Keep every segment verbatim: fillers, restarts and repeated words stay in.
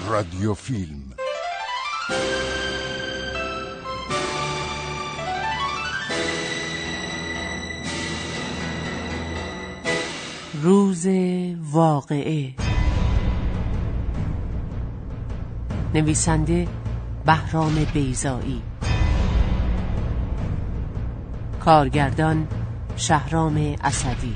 رادیو فیلم. روز واقعه. نویسنده بهرام بیضایی، کارگردان شهرام اسدی،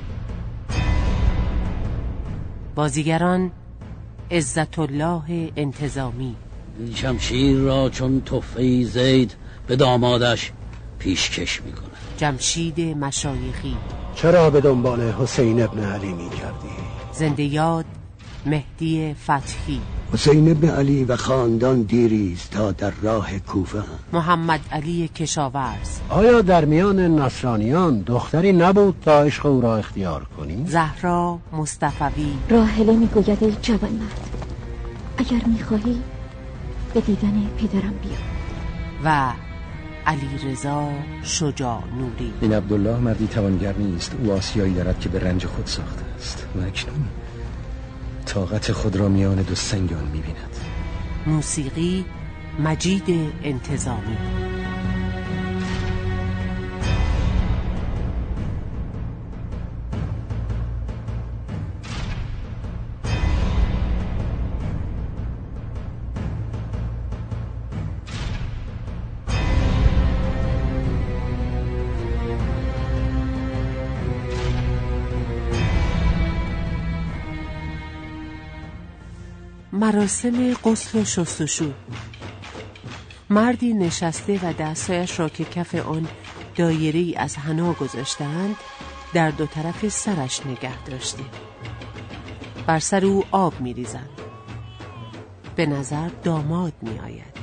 بازیگران عزت الله انتظامی. شمشیر را چون تحفه زید به دامادش پیشکش میکنه. جمشید مشایخی. چرا به دنبال حسین ابن علی می کردی؟ زنده یاد مهدی فتحی. حسین ابن علی و خاندان دیریز تا در راه کوفه. محمد علی کشاورز. آیا در میان نصرانیان دختری نبود تا عشق او را اختیار کنی؟ زهرا مصطفوی. راحله می گوید ای جوان مرد، اگر می خواهی به دیدن پدرم بیا. و علی رضا شجاع نوری. این عبدالله مردی توانگر نیست، او آسیایی دارد که به رنج خود ساخته است و اکنون طاقت خود را میان دو سنگان می‌بیند. موسیقی مجید انتظامی. مراسم غسل و شستشو. مردی نشسته و دستایش را که کف آن دایره‌ای از حنا گذاشتند در دو طرف سرش نگه داشته. بر سر او آب می‌ریزند. به نظر داماد می‌آید.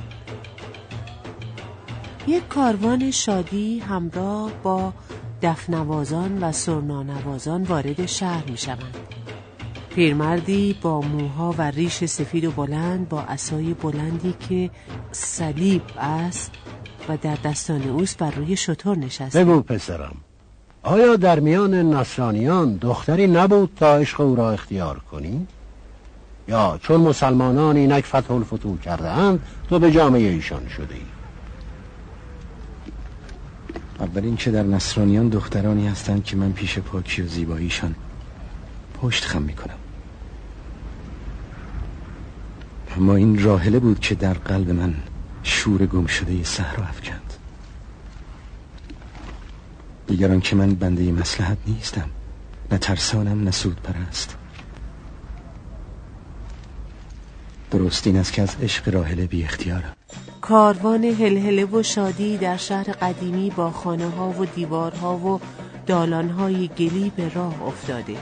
یک کاروان شادی همراه با دفنوازان و سرنانوازان وارد شهر می‌شوند. پیرمردی با موها و ریش سفید و بلند با عصای بلندی که صلیب است و در دستان اوست بر روی شتر نشسته. بگو پسرم، آیا در میان نصرانیان دختری نبود تا عشق او را اختیار کنی؟ یا چون مسلمانان اینک فتح الفتوح کرده اند تو به جامعه ایشان شده ای؟ اول این که در نصرانیان دخترانی هستند که من پیش پاکی و زیباییشان پشت خم میکنم، اما این راحله بود که در قلب من شور گم شده صحرا افکند. دیگران که من بنده مصلحت نیستم، نه ترسانم نه سود پرست. درست این است که از عشق راحله بی اختیارم. کاروان هلهله و شادی در شهر قدیمی با خانه ها و دیوارها و دالان های گلی به راه افتاده.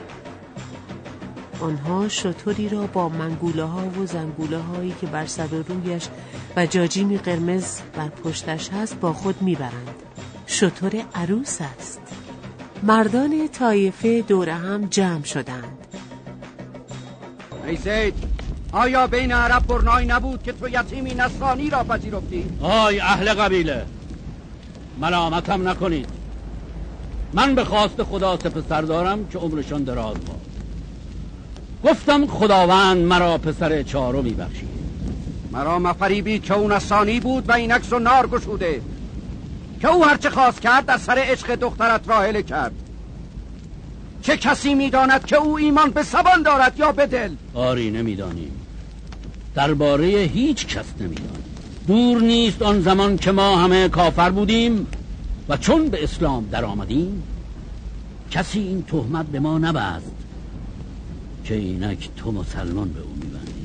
آنها شتری را با منگوله ها و زنگوله هایی که بر سر و رویش و جاجیمی قرمز بر پشتش هست با خود میبرند. شتر عروس است. مردان طایفه دور هم جمع شدند. ای زید، آیا بین عرب برنایی نبود که تو یتیمی نصرانی را پذیرفتی؟ آی اهل قبیله، ملامتم نکنید. من به خواست خدا سه پسر دارم که عمرشان دراز باد. گفتم خداوند مرا پسر چهارمی بخشید. مرا مفریبی که اون نصرانی بود و این عکس و نار گشوده که او هرچه خواست کرد در سر عشق دخترت راحله کرد. چه کسی میداند که او ایمان به زبان دارد یا به دل؟ آری نمیدانیم، درباره هیچ کس نمیدانیم. دور نیست آن زمان که ما همه کافر بودیم و چون به اسلام در آمدیم کسی این تهمت به ما نبست که اینک تو مسلمان به او میبندی.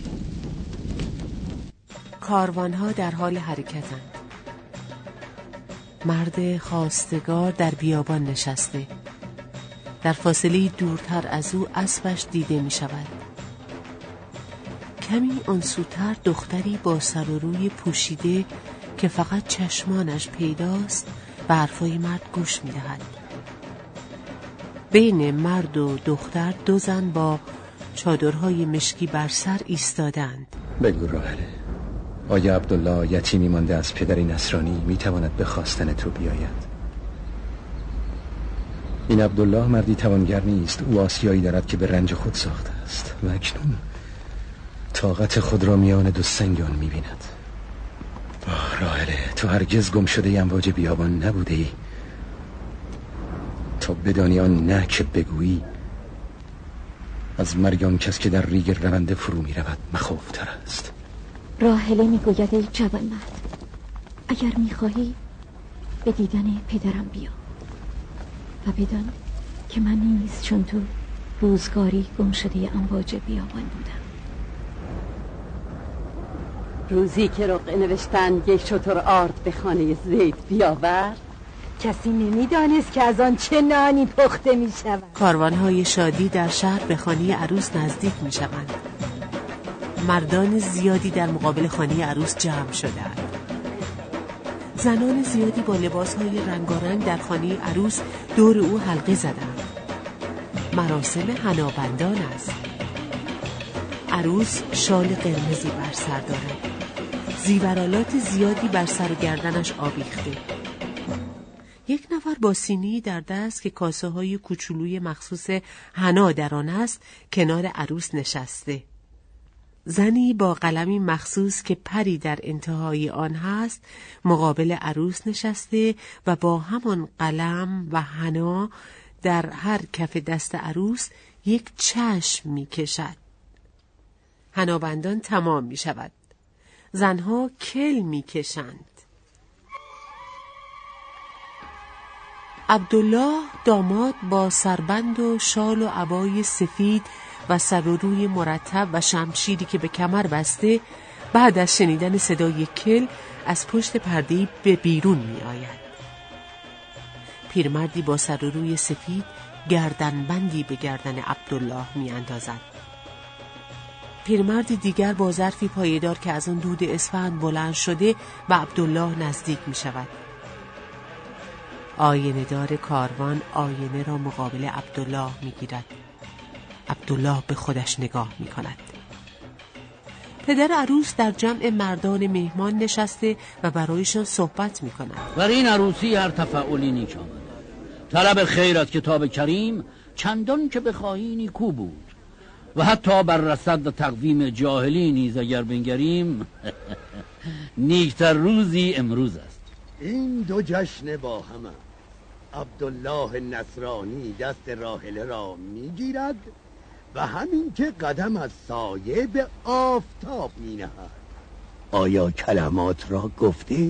کاروانها در حال حرکتند. مرد خواستگار در بیابان نشسته. در فاصله دورتر از او اسبش دیده می شود. کمی آن سوتر دختری با سر و روی پوشیده که فقط چشمانش پیداست به حرفای مرد گوش می دهد. بین مرد و دختر دو زن با چادرهای مشکی بر سر ایستادند. بگو راحله، آیا عبدالله یتیمی مانده از پدری نصرانی میتواند به خواستن تو بیاید؟ این عبدالله مردی توانگر نیست، او آسیایی دارد که به رنج خود ساخته است و اکنون طاقت خود را میان دو سنگان می‌بیند. آه راهله، تو هرگز گم شده امواج بیابان نبوده ای تا بدانی آن نه که بگویی از مرگ آن کس که در ریگ رونده فرو می رود مخوفتر است. راهله میگوید ای جوانمرد، اگر میخواهی به دیدن پدرم بیا و بدان که من نیز چون تو روزگاری گم شده امواج بیابان بودم. روزی که رقعه نوشتن یک شتر آرد به خانه زید بیاور، کسی نمیدانست که از آن چه نانی پخته می شود. کاروان‌های شادی در شهر به خانه عروس نزدیک می شوند. مردان زیادی در مقابل خانه عروس جمع شدند. زنان زیادی با لباس‌های رنگارنگ در خانه عروس دور او حلقه زدند. مراسم حنابندان است. عروس شال قرمزی بر سر دارد. زیورالات زیادی بر سر و گردنش آویخته. یک نفر با سینی در دست که کاسه های کوچولوی مخصوص حنا در آن است کنار عروس نشسته. زنی با قلمی مخصوص که پری در انتهای آن هست مقابل عروس نشسته و با همان قلم و حنا در هر کف دست عروس یک چشم می کشد. حنابندان تمام می شود. زنها کل می کشند. عبدالله داماد با سربند و شال و عبای سفید و سر و روی مرتب و شمشیری که به کمر بسته بعد از شنیدن صدای کل از پشت پرده‌ای به بیرون می آید. پیرمردی با سر و روی سفید گردنبندی به گردن عبدالله می اندازد. پیرمردی دیگر با ظرفی پایدار که از آن دود اسفند بلند شده به عبدالله نزدیک می شود. آینه دار کاروان آینه را مقابل عبدالله می گیرد. عبدالله به خودش نگاه می کند. پدر عروس در جمع مردان مهمان نشسته و برایشان صحبت می کند. بر این عروسی هر تفاعلی نیک آمده. طلب خیر از کتاب کریم چندان که بخواهی نیکو بود و حتی بر رصد و تقویم جاهلی نیز اگر بنگریم نیکتر روزی امروز است. این دو جشن با هم. عبدالله نصرانی دست راحله را میگیرد و همین که قدم از سایه به آفتاب می نهد. آیا کلمات را گفته؟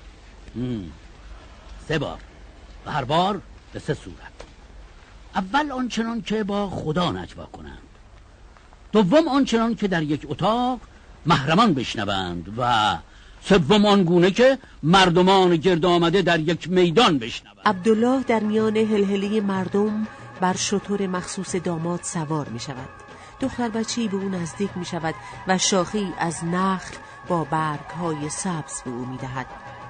سه بار و هر بار به سه صورت. اول آنچنان که با خدا نجوا کنند، دوم آنچنان که در یک اتاق محرمان بشنوند و سوم آنگونه که مردمان گرد آمده در یک میدان بشنوند. عبدالله در میان هلهله مردم بر شتر مخصوص داماد سوار می شود. دختر بچه‌ای به او نزدیک می شود و شاخه‌ای از نخل با برگ‌های سبز به او می دهد.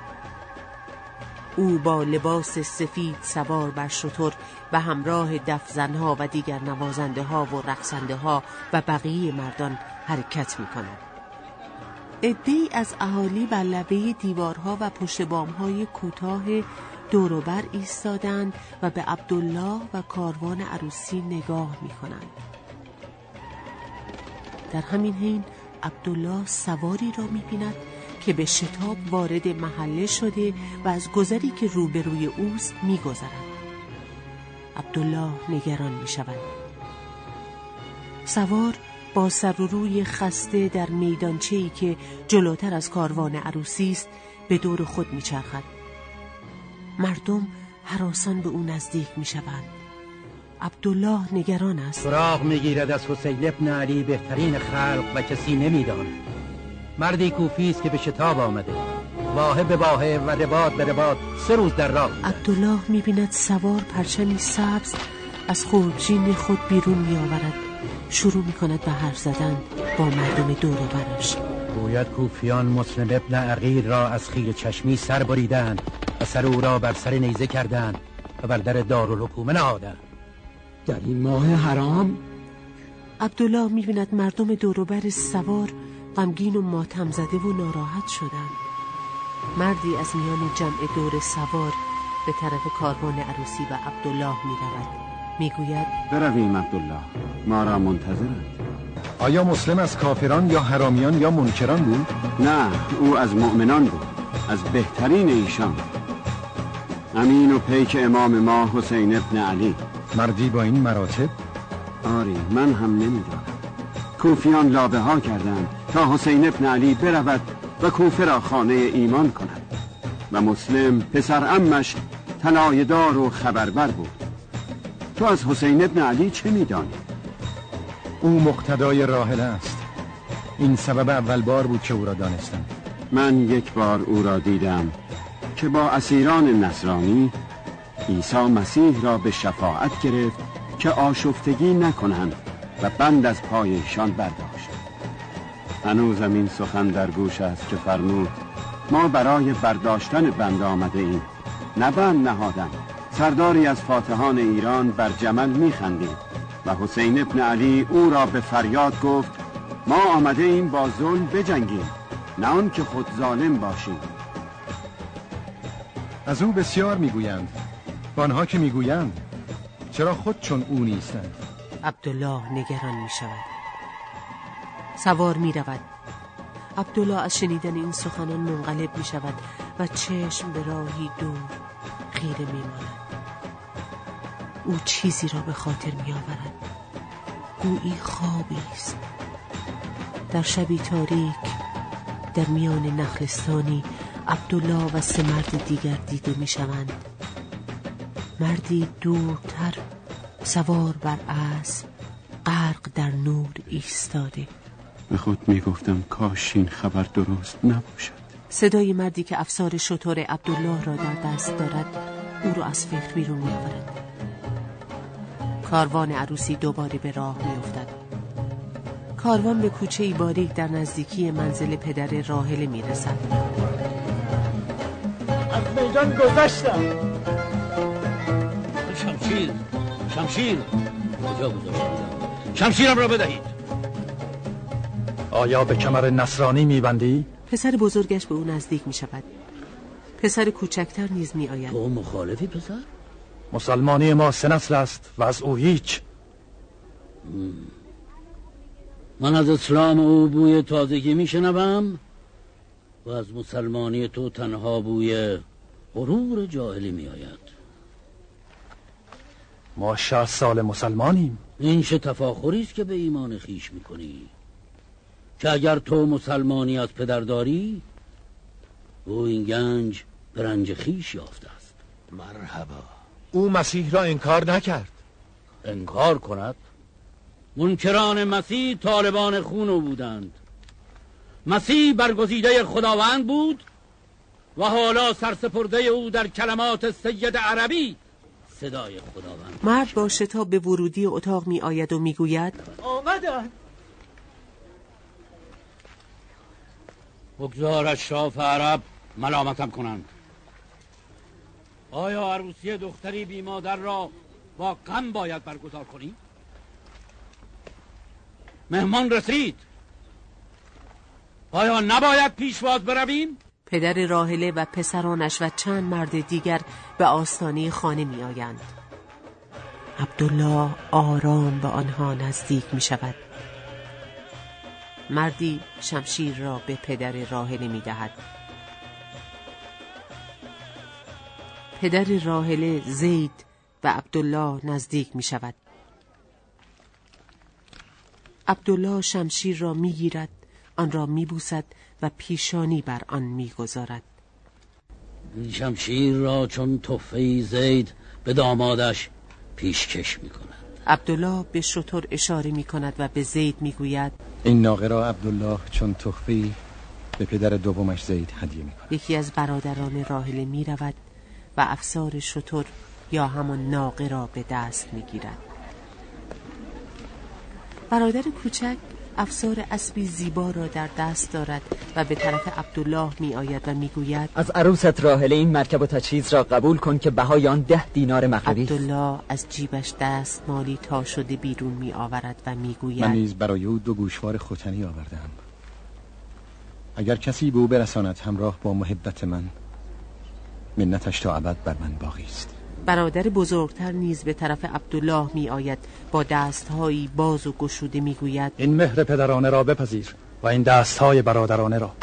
او با لباس سفید سوار بر شتر و همراه دفزنها و دیگر نوازنده ها و رقصنده ها و بقیه مردان حرکت می کند. عده‌ای از اهالی بر لبه دیوارها و پشت بام‌های کوتاه دور و بر ایستادند و به عبدالله و کاروان عروسی نگاه می‌کنند. در همین حین عبدالله سواری را می‌بیند که به شتاب وارد محله شده و از گذری که روبروی اوست می‌گذرد. عبدالله نگران می‌شود. سوار با سر و روی خسته در میدانچه‌ای که جلوتر از کاروان عروسی است به دور خود می‌چرخد. مردم هراسان به او نزدیک می‌شوند. عبدالله نگران است. سراغ می‌گیرد از حسین ابن علی بهترین خلق و کسی نمی‌داند. مردی کوفی است که به شتاب آمده، واهه به واهه و رباط به رباط سه روز در راه. عبدالله می‌بیند سوار پرچمی سبز از خورجین خود بیرون می‌آورد. شروع می‌کند به حرف زدن با مردم دور و برش. گوید کوفیان مسلم ابن عقیل را از خیل چشمی سر بریدند و سر او را بر سر نیزه کردند و بر در دارالحکومه نهادند. در این ماه حرام؟ عبدالله می‌بیند مردم دور و بر سوار غمگین و ماتم زده و ناراحت شدند. مردی از میان جمع دور سوار به طرف کاروان عروسی و عبدالله می‌رود. میگوید برویم عبدالله، ما را منتظرند. آیا مسلم از کافران یا حرامیان یا منکران بود؟ نه، او از مؤمنان بود، از بهترین ایشان. امین و پیک امام ما حسین ابن علی. مردی با این مراتب؟ آری، من هم نمیدانم. کوفیان لابه ها کردند تا حسین ابن علی برود و کوفه را خانه ایمان کند و مسلم پسر عمش طلایه‌دار و خبربر بود. تو از حسین ابن علی چه میدانی؟ او مقتدای راحله است. این سبب اول بار بود که او را دانستم. من یک بار او را دیدم که با اسیران نصرانی عیسی مسیح را به شفاعت گرفت که آشفتگی نکنند و بند از پایشان برداشت. هنوزم این سخن در گوش است که فرمود ما برای برداشتن بند آمده ایم، نه بند نهادن. سرداری از فاتحان ایران بر جمل میخندید و حسین ابن علی او را به فریاد گفت ما آمده ایم با ظلم بجنگیم، نه آن که خود ظالم باشیم. از او بسیار میگویند، آنها که میگویند چرا خود چون او نیستند؟ عبدالله نگران میشود. سوار میرود. عبدالله از شنیدن این سخنان منقلب میشود و چشم به راهی دور خیره میماند. او چیزی را به خاطر میآورد. گویی خوابی است. در شبی تاریک در میان نخلستانی عبدالله و سه مرد دیگر دیده میشوند. مردی دورتر سوار بر اسب غرق در نور ایستاده. به خود میگفتم کاش این خبر درست نباشد. صدای مردی که افسار شتر عبدالله را در دست دارد او را از فکر بیرون میآورد. کاروان عروسی دوباره به راه میافتد. کاروان به کوچه‌ای باریک در نزدیکی منزل پدر راحله میرسد. از میدان گذشتم. شمشیر شمشیر کجا گذاشتم؟ شمشیرم را بدهید. آیا به کمر نصرانی میبندی؟ پسر بزرگش به او نزدیک میشود. پسر کوچکتر نیز میآید. تو مخالفی پسر؟ مسلمانی ما سه نسل است و از او هیچ. من از اسلام او بوی تازگی میشنوم و از مسلمانی تو تنها بوی غرور جاهلی میآید. ما شصت سال مسلمانیم. این چه تفاخری است که به ایمان خیش میکنی؟ که اگر تو مسلمانی از پدر داری، او این گنج به رنج خیش یافته است. مرحبا. او مسیح را انکار نکرد. انکار کند؟ منکران مسیح طالبان خون او بودند. مسیح برگزیده خداوند بود و حالا سرسپرده او در کلمات سید عربی صدای خداوند. مرد با شتاب به ورودی اتاق می آید و می گوید آمدن. بگذار اشراف عرب ملامتم کنند. آیا عروسی دختری بی مادر را با غم باید برگزار کنی؟ مهمان رسید. آیا نباید پیشواز برویم؟ پدر راحله و پسرانش و چند مرد دیگر به آستانه خانه می آیند. عبدالله آرام به آنها نزدیک می شود. مردی شمشیر را به پدر راحله می دهد. پدر راحله زید و عبدالله نزدیک می شود. عبدالله شمشیر را می گیرد، آن را می بوسد و پیشانی بر آن می گذارد. این شمشیر را چون تحفه زید به دامادش پیشکش می کند. عبدالله به شتر اشاره می کند و به زید می گوید این ناقه را عبدالله چون تحفه به پدر دومش زید هدیه می کند. یکی از برادران راحله می رود و افسار شتر یا همان ناقه را به دست می گیرد. برادر کوچک افسار اسبی زیبا را در دست دارد و به طرف عبدالله می آید و می گوید از عروست راحله این مرکب و تجهیز را قبول کن که بهای آن ده دینار مغربی. عبدالله از جیبش دست مالی تا شده بیرون می آورد و می گوید من نیز برای او دو گوشوار ختنی آوردم. اگر کسی به او برساند همراه با محبت من، منتش تا ابد بر من باقی است. برادر بزرگتر نیز به طرف عبدالله می آید. با دستهایی باز و گشوده می گوید این مهر پدرانه را بپذیر و این دستهای برادرانه را.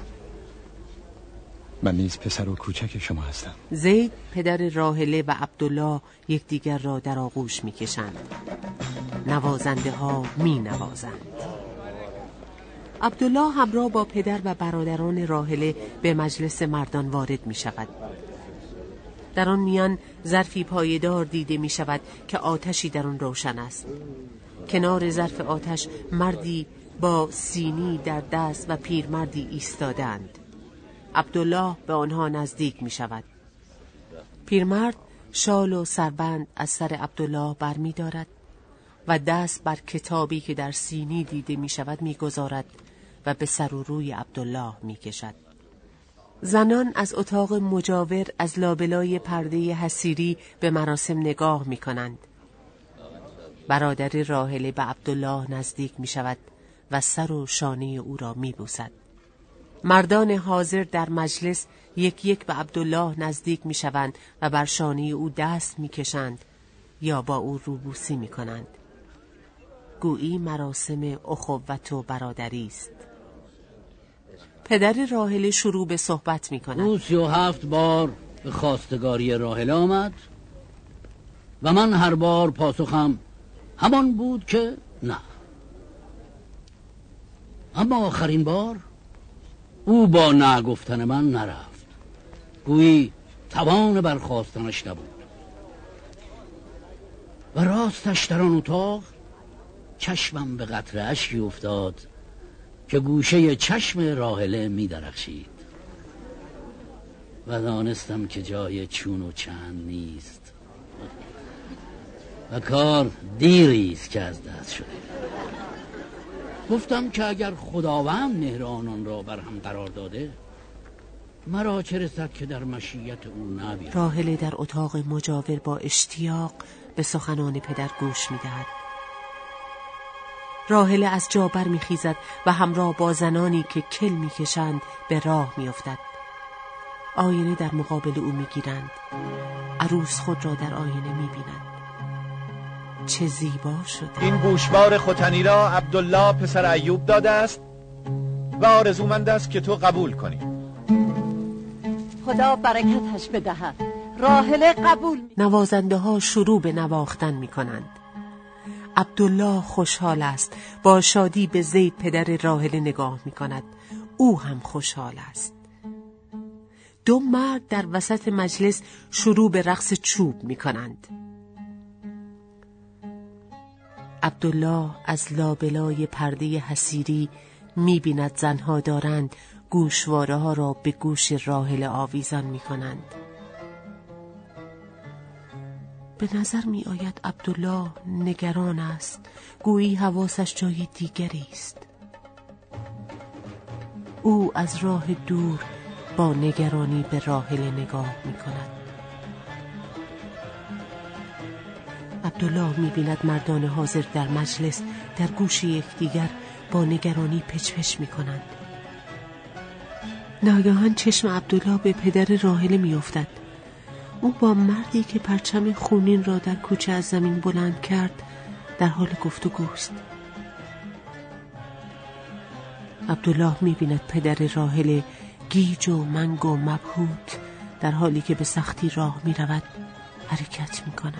من نیز پسر و کوچک شما هستم. زید، پدر راحله و عبدالله یکدیگر را در آغوش می کشند. نوازنده ها می نوازند. عبدالله همراه با پدر و برادران راحله به مجلس مردان وارد می شود. در آن میان ظرفی پایدار دیده می شود که آتشی در آن روشن است. کنار ظرف آتش مردی با سینی در دست و پیرمردی ایستادند. عبدالله به آنها نزدیک می شود. پیرمرد شال و سربند از سر عبدالله بر می دارد و دست بر کتابی که در سینی دیده می شود می گذارد و به سر و روی عبدالله می کشد. زنان از اتاق مجاور از لابلای پرده حصیری به مراسم نگاه می کنند. برادر راحله به عبدالله نزدیک می شود و سر و شانه او را می بوسد. مردان حاضر در مجلس یک یک به عبدالله نزدیک می شوند و بر شانه او دست می کشند یا با او روبوسی می کنند. گویی مراسم اخوت و برادری است. پدر راحله شروع به صحبت می کند. او سی و هفت بار به خواستگاری راحله آمد و من هر بار پاسخم همان بود که نه. اما آخرین بار او با نه گفتن من نرفت. گویی توان برخاستنش نبود و راستش در آن اتاق چشمم به قطره اشکی افتاد که گوشه چشم راحله می درخشید و دانستم که جای چون و چند نیست و کار دیریست که از دست شده. گفتم که اگر خداوند مهر آنان را بر هم قرار داده، مرا چه رسد که در مشیت او نبیرم. راحله در اتاق مجاور با اشتیاق به سخنان پدر گوش می دهد. راحله از جا بر می خیزد و همراه با زنانی که کل می کشند به راه می افتد. آینه در مقابل او می گیرند. عروس خود را در آینه می بیند. چه زیبا شده. این گوشوار ختنی را عبدالله پسر ایوب داده است و آرزومند است که تو قبول کنی. خدا برکتش بدهد. راحله قبول می... نوازنده ها شروع به نواختن می کنند. عبدالله خوشحال است. با شادی به زید پدر راحله نگاه می کند. او هم خوشحال است. دو مرد در وسط مجلس شروع به رقص چوب می کنند. عبدالله از لابلای پرده حصیری می بیند زنها دارند گوشواره ها را به گوش راحله آویزان می کنند. به نظر می آید عبدالله نگران است. گویی حواسش جای دیگری است. او از راه دور با نگرانی به راحله نگاه می کند. عبدالله می بیند مردان حاضر در مجلس در گوش یکدیگر با نگرانی پچ پچ می کنند. ناگهان چشم عبدالله به پدر راحله می افتد. او با مردی که پرچم خونین را در کوچه از زمین بلند کرد در حال گفتگوست. عبدالله می بیند پدر راحله گیج و منگ و مبهوت در حالی که به سختی راه می رود حرکت می کند.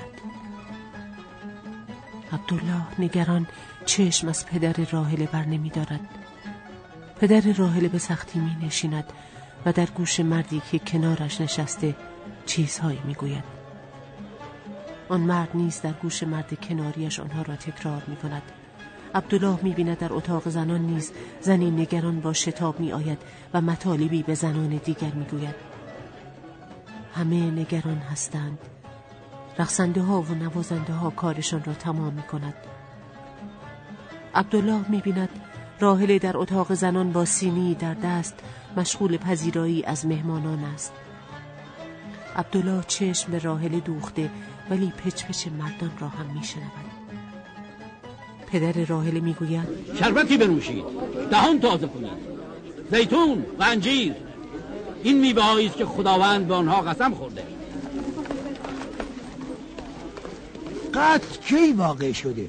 عبدالله نگران چشم از پدر راحله بر نمی دارد. پدر راحله به سختی می نشیند و در گوش مردی که کنارش نشسته چیزهایی می گوید. آن مرد نیز در گوش مرد کناریش آنها را تکرار می کند. عبدالله می بیند در اتاق زنان نیز زنی نگران با شتاب می آید و مطالبی به زنان دیگر می گوید. همه نگران هستند. رقصنده ها و نوازنده ها کارشان را تمام می کند. عبدالله می بیند راحله در اتاق زنان با سینی در دست مشغول پذیرایی از مهمانان است. عبدالله چشم به راحله دوخته ولی پچ پچ مردان را هم می شنود. پدر راحله می گوید شربتی بنوشید، دهان تازه کنید، زیتون و انجیر. این میوه هایی است که خداوند به آنها قسم خورده. قتل کی واقع شده؟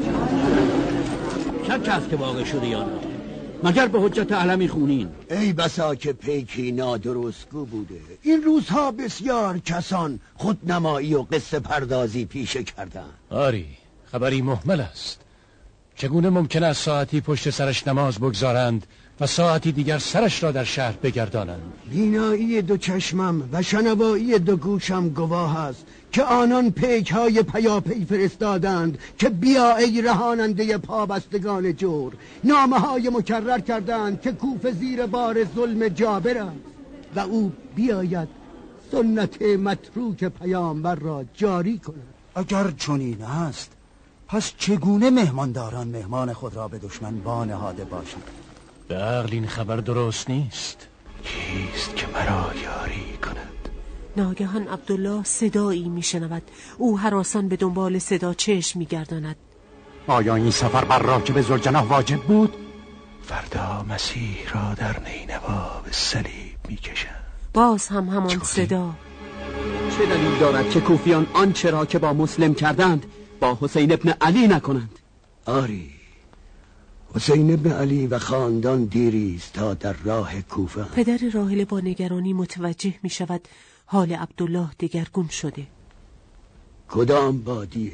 شک هست که واقع شده یا نه؟ مگر به حجت علمی خونین؟ ای بسا که پیکی نادرستگو بوده. این روزها بسیار کسان خودنمایی و قصه پردازی پیشه کردن. آری خبری مهمل است. چگونه ممکن است ساعتی پشت سرش نماز بگذارند و ساعتی دیگر سرش را در شهر بگردانند؟ بینایی دو چشمم و شنوایی دو گوشم گواه است که آنان پیک های پیاپی فرستادند که بیا ای رهاننده پابستگان جور. نامه های مکرر کردند که کوفه زیر بار ظلم جابر است و او بیاید سنت متروک پیامبر را جاری کند. اگر چنین است پس چگونه مهمانداران مهمان خود را به دشمن وانهاده باشند؟ به عقل این خبر درست نیست. کیست که مرا یاری کند؟ ناگهان عبدالله صدایی میشنود. او هراسان به دنبال صدا چشم میگرداند. آیا این سفر بر راکب ذوالجناح واجب بود؟ فردا مسیح را در نینوا به صلیب میکشند. باز هم همان صدا. چه دلیل دارد که کوفیان آنچه را که با مسلم کردند با حسین ابن علی نکنند؟ آری حسین ابن علی و خاندان دیریست تا در راه کوفه. پدر راحله با نگرانی متوجه می شود حال عبدالله دگرگون شده. کدام بادیه،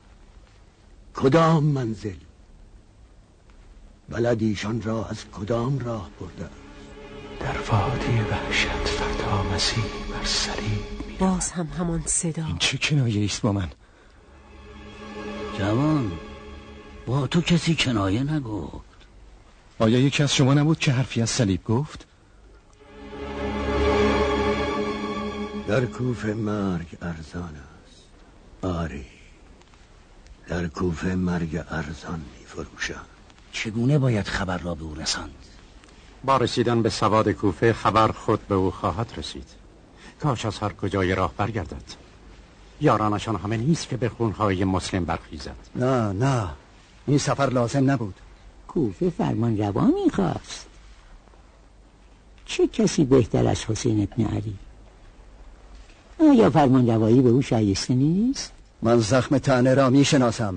کدام منزل، بلدیشان را از کدام راه برده؟ در وادی وحشت فردا مسیح بر صلیب. باز هم همان صدا. این چه کنایه است با من؟ جوان با تو کسی کنایه نگفت. آیا یکی از شما نبود که حرفی از صلیب گفت؟ در کوفه مرگ ارزان است. آری در کوفه مرگ ارزان می فروشند. چگونه باید خبر را به او رساند؟ با رسیدن به سواد کوفه خبر خود به او خواهد رسید. کاش از هر کجای راه برگردد. یارانشان همه نیست که به خونهای مسلم برخیزد. نه نه این سفر لازم نبود. کوفه فرمان روا میخواست. چه کسی بهتر از حسین ابن علی؟ آیا فرمان روایی به او شایسته نیست؟ من زخم طعنه را میشناسم.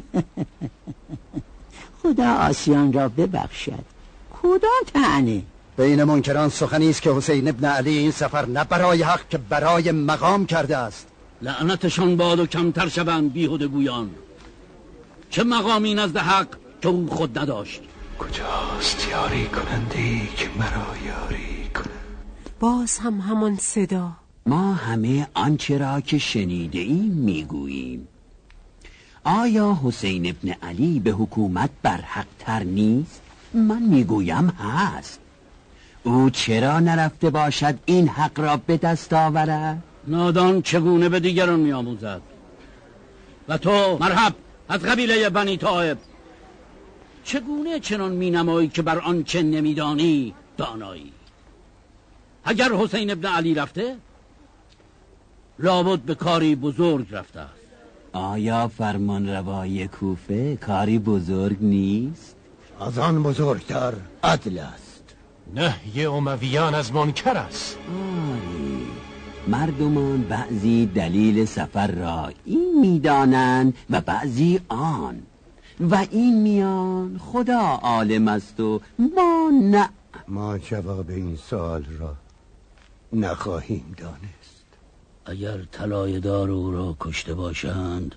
خدا آسیان را ببخشد. کدام طعنه؟ بین منکران سخنی است که حسین ابن علی این سفر نه برای حق که برای مقام کرده است. لعنتشان باد و کمتر شوند بیهوده گویان. چه مقامی نزد حق که او خود نداشت؟ کجاست یاری کنندی که مرا یاری کند؟ باز هم همان صدا. ما همه آنچه را که شنیده ایم میگوییم. آیا حسین ابن علی به حکومت برحق تر نیست؟ من میگویم هست. او چرا نرفته باشد این حق را به دست آورد؟ نادان چگونه به دیگران میآموزد؟ و تو مرحب از قبیله بنی طائب چگونه چنان مینمایی که بر آن چه نمیدانی دانایی؟ اگر حسین ابن علی رفته لابد به کاری بزرگ رفته است. آیا فرمان روای کوفه کاری بزرگ نیست؟ از آن بزرگتر عدل است. نهی امویان از منکر است. آری مردمان بعضی دلیل سفر را این میدانند و بعضی آن، و این میان خدا عالم است و ما نه. ما جواب این سوال را نخواهیم دانست. اگر طلایه دار او را کشته باشند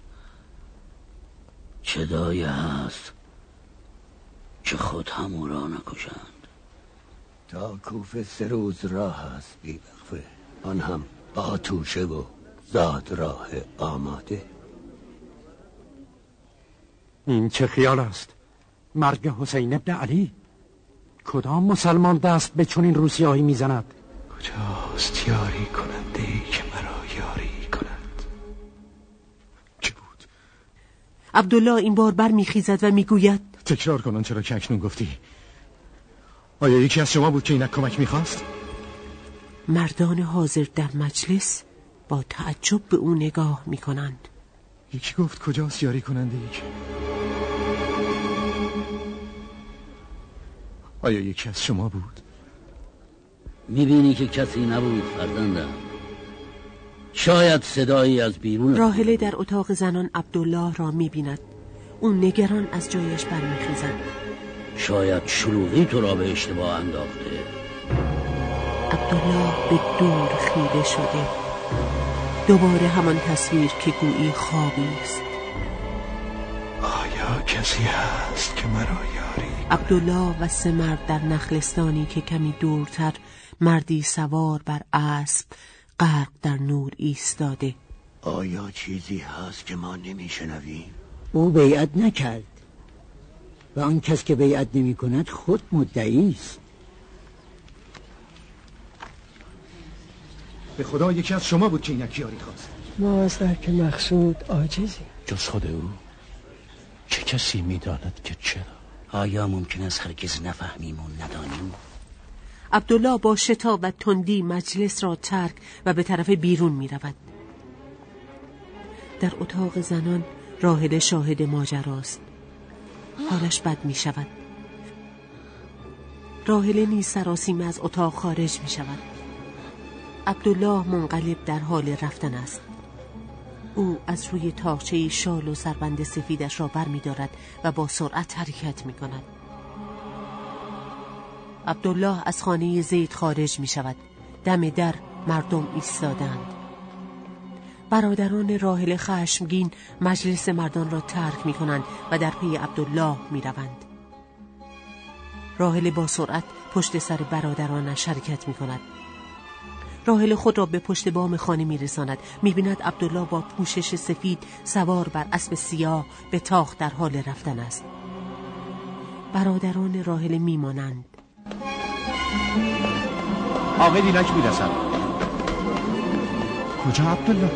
چه دایه هست که خود هم او را نکشند. تا کوفه سه روز راه است بی وقفه، آن هم با توشه و زاد راه آماده. این چه خیال است؟ مرگ حسین ابن علی؟ کدام مسلمان دست به چنین روسیاهی میزند؟ کجاست یاری کننده که مرا یاری کند؟ چه بود؟ عبدالله این بار بر میخیزد و میگوید تکرار کنن چرا که اکنون گفتی. آیا یکی از شما بود که اینک کمک میخواست؟ مردان حاضر در مجلس با تعجب به او نگاه میکنند. یکی گفت کجاست یاری کننده ای که؟ آیا یکی از شما بود؟ میبینی که کسی نبود فرزندم. شاید صدایی از بیرون. راحله در اتاق زنان عبدالله را می‌بیند. او نگران از جایش برمیخیزد. شاید شلوغی تو را به اشتباه انداخته. عبدالله به دور خیره شده. دوباره همان تصویر که گویی خوابی است. آیا کسی هست که مرا یاری؟ عبدالله و سه مرد در نخلستانی که کمی دورتر مردی سوار بر اسب غرق در نور ایستاده. آیا چیزی هست که ما نمیشنویم؟ او بیعت نکرد و آن کس که بیعت نمی کند خود مدعی است. به خدا یکی از شما بود که اینک یاری خواست. ما از درک مقصود عاجزیم. جز خود او چه کسی میداند که چرا؟ آیا ممکن است هرگز نفهمیم و ندانیم؟ عبدالله با شتاب و تندی مجلس را ترک و به طرف بیرون می رود. در اتاق زنان راحله شاهد ماجراست. حالش بد می شود. راحله نیز سراسیمه از اتاق خارج می شود. عبدالله منقلب در حال رفتن است. او از روی تاقچه شال و سربند سفیدش را بر می دارد و با سرعت حرکت می کند. عبدالله از خانه زید خارج می شود. دم در مردم ایستادند. برادران راحله خشمگین مجلس مردان را ترک می کنند و در پی عبدالله می روند. راحله با سرعت پشت سر برادرانش حرکت می کند. راحله خود را به پشت بام خانه می رساند. می بیند عبدالله با پوشش سفید سوار بر اسب سیاه به تاخت در حال رفتن است. برادران راحله می مانند. عاقل اینک می رسند. کجا عبدالله؟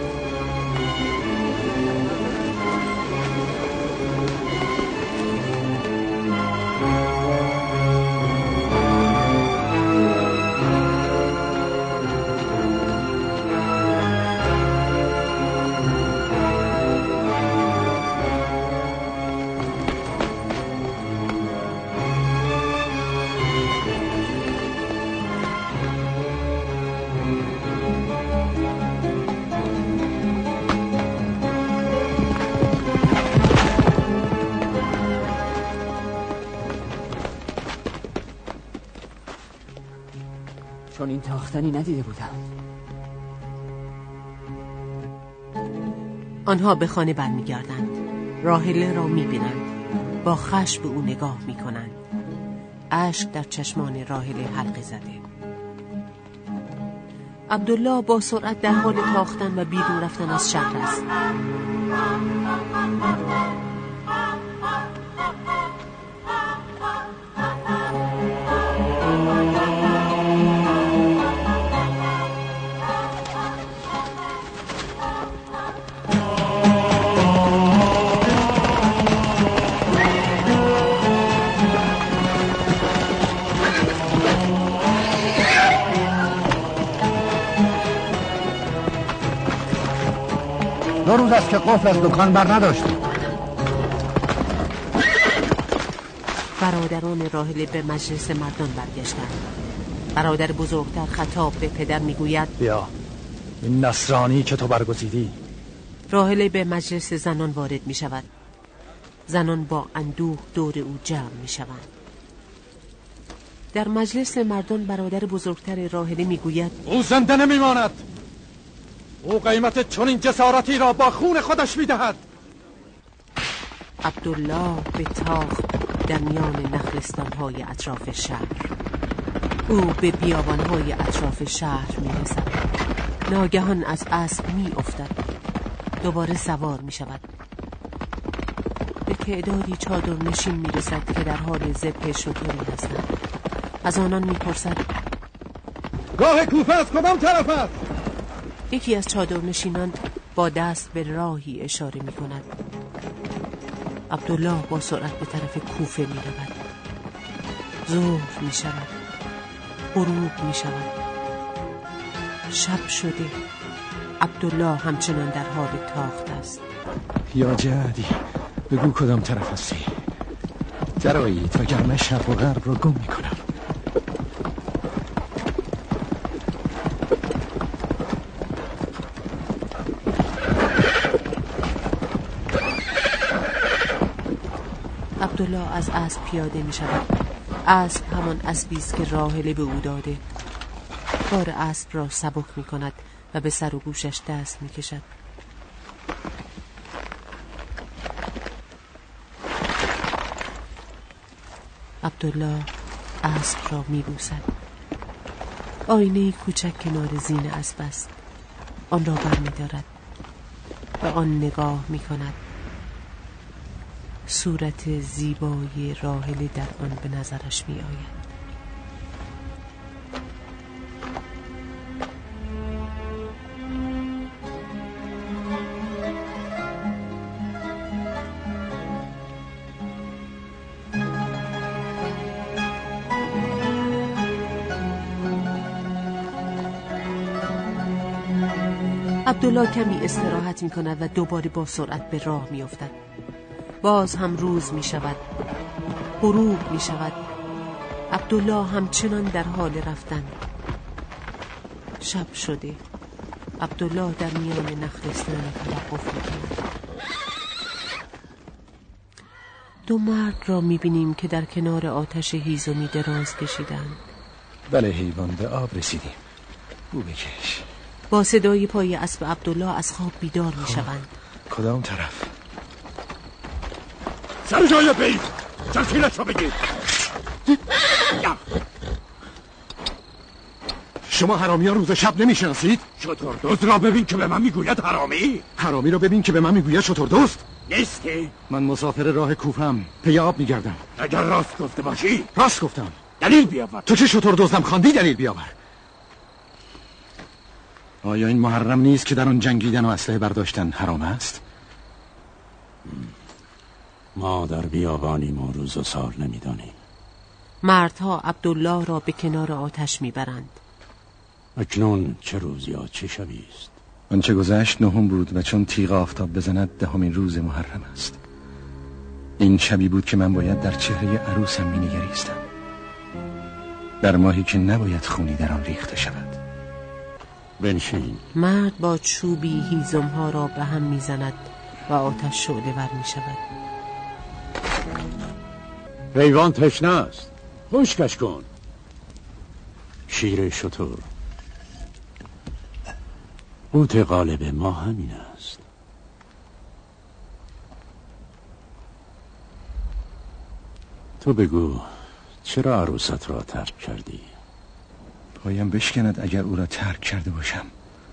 چون این تاختنی ندیده بودم. آنها به خانه برمیگردند. راحله را میبینند. با خشم به او نگاه میکنند. اشک در چشمان راحله حلقه زده. عبدالله با سرعت در حال تاختن و بیرون رفتن از شهر است. دو روز است که قفل از دکان بر نداشتیم. برادران راحله به مجلس مردان برگشتند. برادر بزرگتر خطاب به پدر میگوید بیا این نصرانی که تو برگزیدی. راحله به مجلس زنان وارد می شود. زنان با اندوه دور او جمع می شوند. در مجلس مردان برادر بزرگتر راحله میگوید او زنده نمی ماند. او قیمت چنین جسارتی را با خون خودش میدهد. عبدالله به تاخت در میان نخلستان‌های اطراف شهر. او به بیابان‌های اطراف شهر میرسد. ناگهان از اسب میافتد. دوباره سوار میشود. به تعدادی چادرنشین میرسد که در حال ذبح شتری هستند. از آنان میپرسد راه کوفه از کدام طرف است؟ یکی از چادرنشینان با دست به راهی اشاره می کند. عبدالله با سرعت به طرف کوفه می رود. ظهر می شود. غروب می شود. شب شده. عبدالله همچنان در حال تاخت است. یا جهدی بگو کدام طرف هستی. درایید وگرنه شرق و غرب رو گم می کنم. عبدالله از اسب پیاده می شود. اسب همان اسبی است که راحله به او داده. بار اسب را سبک می کند و به سر و گوشش دست می کشد. عبدالله اسب را می بوسد. آینه کوچک کنار زین اسب است. آن را برمی دارد. به آن نگاه می کند. صورت زیبای راحله در آن به نظرش می آید. عبدالله کمی استراحت می کند و دوباره با سرعت به راه می افتد. باز هم روز می شود. غروب می شود. عبدالله همچنان در حال رفتن. شب شده. عبدالله در میان نخلستان توقف می کند. دو مرد را می بینیم که در کنار آتش هیزمی دراز کشیدند. بله حیوان، به آب رسیدیم. بو بکش. با صدای پای اسب عبدالله از خواب بیدار می شوند. کدام طرف؟ سر جای بید جنسیلش رو بگید. شما حرامی ها روز شب نمی شناسید؟ شتردوست را ببین که به من میگوید حرامی. حرامی را ببین که به من میگوید شتردوست. نیستی؟ من مسافر راه کوفه‌ام، پی آب میگردم. اگر راست گفته باشی راست گفتم. دلیل بیاور. تو که شتردوستم خواندی، دلیل بیاور. آیا این محرم نیست که در آن جنگیدن و اسلحه برداشتن حرام است؟ ما در بیابانیم و روز و سال نمیدانیم. مردها عبدالله را به کنار آتش میبرند. اکنون چه روز یا چه شبی است؟ آنچه گذشت نهم بود و چون تیغ آفتاب بزند دهمین روز محرم است. این شبی بود که من باید در چهره عروسم مینگریستم، در ماهی که نباید خونی در آن ریخته شود. بنشین. مرد با چوبی هیزمها را به هم میزند و آتش شعله ور می شود. حیوان تشنه است، خشکش کن. شیر شتر. قوت غالب ما همین است. تو بگو چرا عروست را ترک کردی؟ پایم بشکند اگر او را ترک کرده باشم.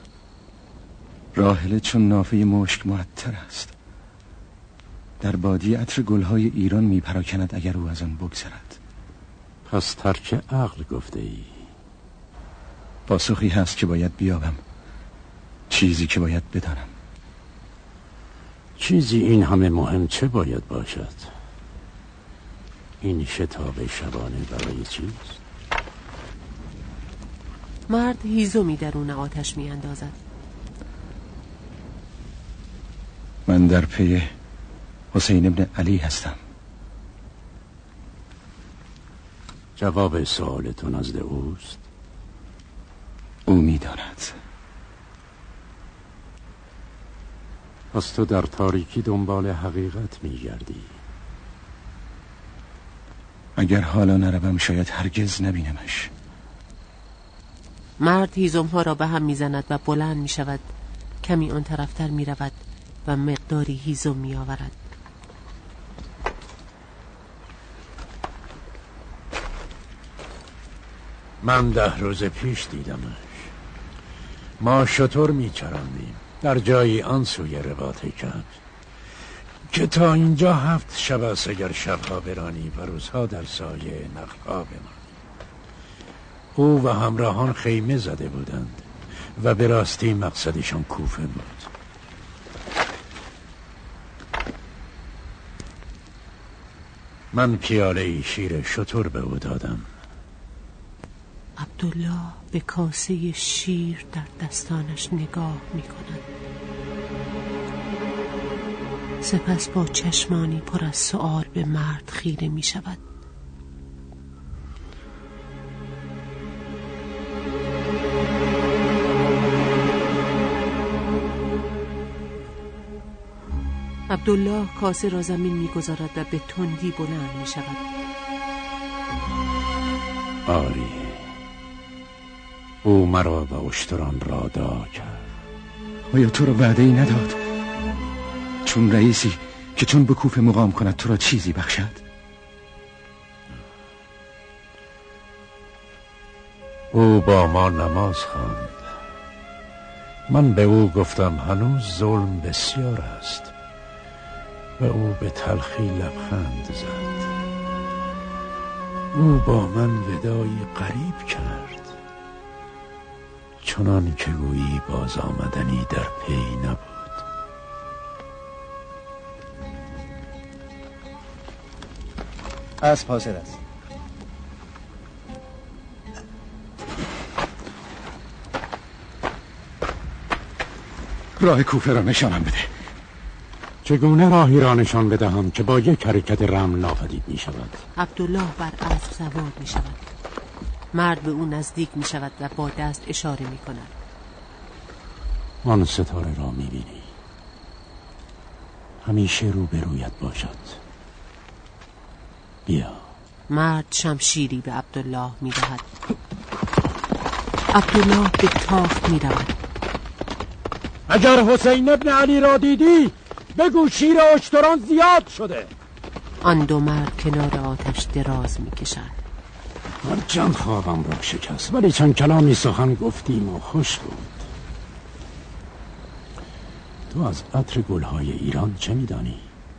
راحله چون نافه مشک معطر است، در بادی عطر گلهای ایران می پراکند اگر او از آن بگذرد. پس ترک عقل گفته ای؟ پاسخی هست که باید بیابم، چیزی که باید بدانم. چیزی این همه مهم چه باید باشد؟ این شتاب شبانه برای چیست؟ مرد هیزمی درون آتش می اندازد. من در پی حسین ابن علی هستم. جواب سوال تو نزد اوست؟ او می داند. پس تو در تاریکی دنبال حقیقت می گردی. اگر حالا نروم شاید هرگز نبینمش. مرد هیزمها را به هم می زند و بلند می شود. کمی آن طرفتر می رود و مقداری هیزم می آورد. من ده روز پیش دیدمش. ما شتر می چرندیم در جایی آن سوی رباط کرد که تا اینجا هفت شب است اگر شبها برانی و روزها در سایه نخلها بمانی. او و همراهان خیمه زده بودند و به راستی مقصدشان کوفه بود. من پیاله شیر شتر به او دادم. عبدالله به کاسه شیر در دستانش نگاه می کند. سپس با چشمانی پر از سؤال به مرد خیره می شود. عبدالله کاسه را زمین می‌گذارد و به تندی بلند می‌شود. آری، او مرا و اشتران را دعا کرد. آیا تو را وعده ای نداد چون رئیسی که چون به کوفه مقام کند تو را چیزی بخشد؟ او با ما نماز خواند. من به او گفتم هنوز ظلم بسیار است و او به تلخی لبخند زد. او با من ودایی غریب کرد، چنان که گویی باز آمدنی در پی نبود. اسب حاضر است. راه کوفه را نشانم بده. چگونه راهی را نشان بدهم که با یک حرکت رمل ناپدید می شود؟ عبدالله بر اسب سوار می شود. مرد به او نزدیک می شود و با دست اشاره می کند. آن ستاره را می بینی؟ همیشه رو به رویت باشد. بیا. مرد شمشیری به عبدالله می دهد. عبدالله به تاخت می رود. اگر حسین ابن علی را دیدی بگو شیر اشتران زیاد شده. آن دو مرد کنار آتش دراز می کشند. هرچند خوابم را شکست ولی چند کلامی سخن گفتیم و خوش بود. تو از عطر گلهای ایران چه می دانی؟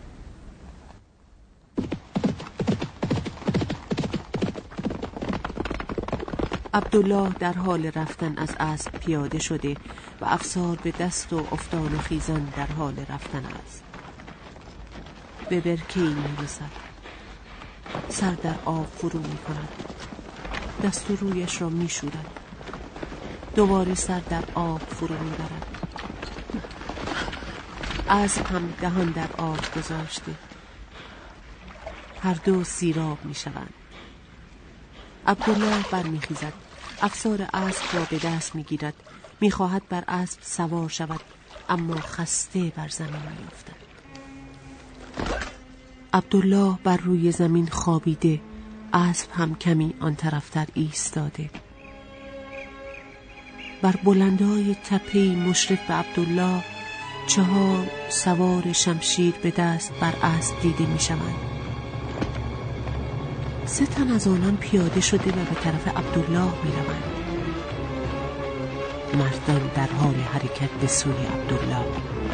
عبدالله در حال رفتن از اسب پیاده شده و افسار به دست و افتان و خیزان در حال رفتن است. به برکه‌ای می‌رسد. سر در آب فرو می‌کند. دست و رویش را می‌شورد. دوباره سر در آب فرو می‌برد. اسب هم دهان در آب گذاشته. هر دو سیراب می‌شوند. عبدالله برمیخیزد. افسار اسب را به دست میگیرد. میخواهد بر اسب سوار شود اما خسته بر زمین میافتد. عبدالله بر روی زمین خوابیده، اسب هم کمی آن طرفتر ایستاده. بر بلندای تپه‌ای مشرف به عبدالله چهار سوار شمشیر به دست بر اسب دیده میشوند. سه تن از آنان پیاده شده و به طرف عبدالله می روند. مردان در حال حرکت به سوی عبدالله.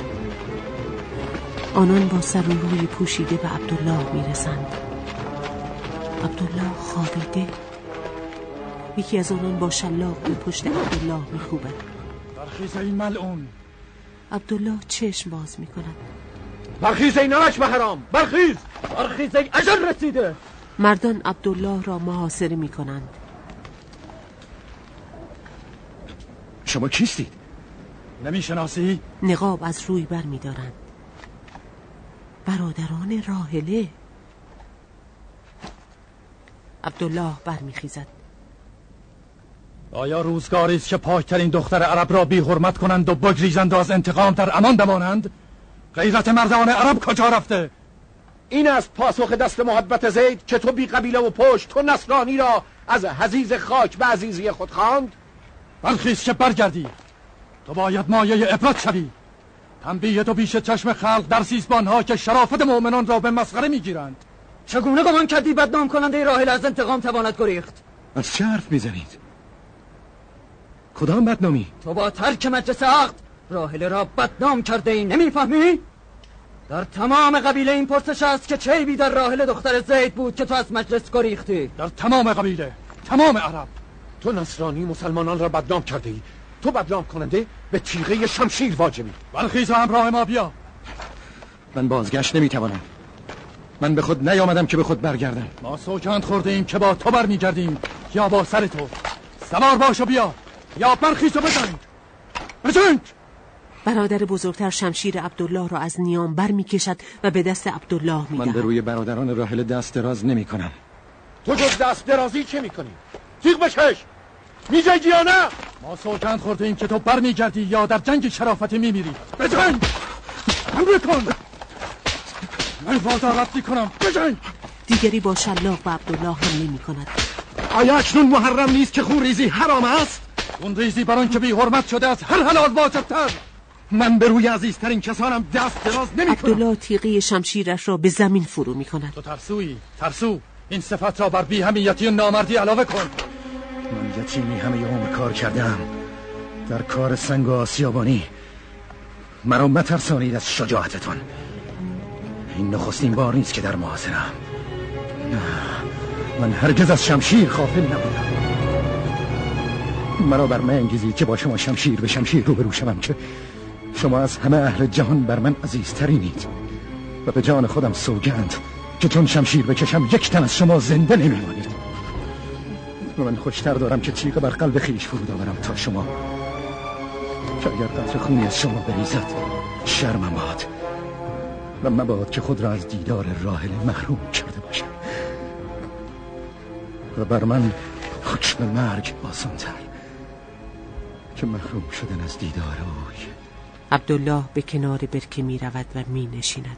آنان با سر و روی پوشیده به عبدالله می رسند. عبدالله خوابیده. یکی از آنان با شلاق به پشت عبدالله می خوبد. برخیز این ملعون. عبدالله چشم باز می کند. برخیز این نمک حرام. برخیز. برخیز این اجل رسیده. مردان عبدالله را محاصره می کنند. شما کیستید؟ نمی شناسی؟ نقاب از روی بر می دارند. برادران راحله. عبدالله بر می خیزد. آیا روزگاری است که پاکترین دختر عرب را بی حرمت کنند و بگریزند و از انتقام در امان بمانند؟ غیرت مردان عرب کجا رفته؟ این است پاسخ دست محبت زید که تو بی قبیله و پشت تو نصرانی را از حضیض خاک به عزیزی خود خواند؟ برخیز که برگردی. تو باید مایه عبرت شوی. تنبیه تو پیش چشم خلق در سیزبانها که شرافت مؤمنان را به مسخره میگیرند. چگونه گمان کردی بدنام کننده راحل از انتقام تواند گریخت؟ از چه حرف میزنید؟ کدام بدنامی؟ تو با ترک مجلس عقد راحل را بدنام کرده ای، نمیفهمی؟ در تمام قبیله این پرسش است که چه عیبی در راحل دختر زید بود که تو از مجلس گریختی؟ در تمام قبیله، تمام عرب. تو نصرانی مسلمانان را بدنام کرده ای. تو بدنام کننده به تیغه شمشیر واجبی. برخیز و همراه ما بیا. من بازگشت نمیتوانم. من به خود نیامدم که به خود برگردم. ما سوگند خورده ایم که با تو برمیگردیم یا با سر تو. سوار باش و بیا یا برخیز و بزن. بزن. برادر بزرگتر شمشیر عبدالله را از نیام بر می کشد و به دست عبدالله می دهد. من به روی برادران راحله دست دراز نمی کنم. تو جز دست درازی چه می کنی؟ تیغ بکش. می جنگی یا نه؟ ما سوگند خورده ایم که تو بر می گردی یا در جنگ شرافتی می میری. به جنگ. امر کن. وادار رفتی کنم. بجنگ. دیگری با شلاق به عبدالله حمله می کند. آیا اکنون محرم نیست که خون ریزی حرام است؟ خون ریزی بران که بی حرمت شده است هر حلال واجبتر. من به روی عزیزترین کسانم دست دراز نمی کنم. عبدالله تیغه شمشیرش را به زمین فرو می کند. تو ترسویی، ترسو. این صفت را بر بی همیتی و نامردی علاوه کن. من یتیمی همه عمر کار کردم در کار سنگ و آسیابانی. مرا مترسانید از شجاعتتون. این نخستین بار نیست که در محاصره‌ام. نه، من هرگز از شمشیر غافل نبودم. مرا بر من انگیزید که با شما شمشیر به شمشیر روبرو شوم که شما از همه اهل جهان بر من عزیزترینید و به جان خودم سوگند که چون شمشیر بکشم یک تن از شما زنده نمیمانید. و من خوشتر دارم که تیغ بر قلب خیش فرود آورم تا شما، که اگر قطره خونی از شما بریزد شرمم باد و مباد که خود را از دیدار راحله محروم کرده باشم و بر من حکم مرگ آسان‌تر که محروم شدن از دیدار اوی. عبدالله به کنار برکه می رود و می نشیند.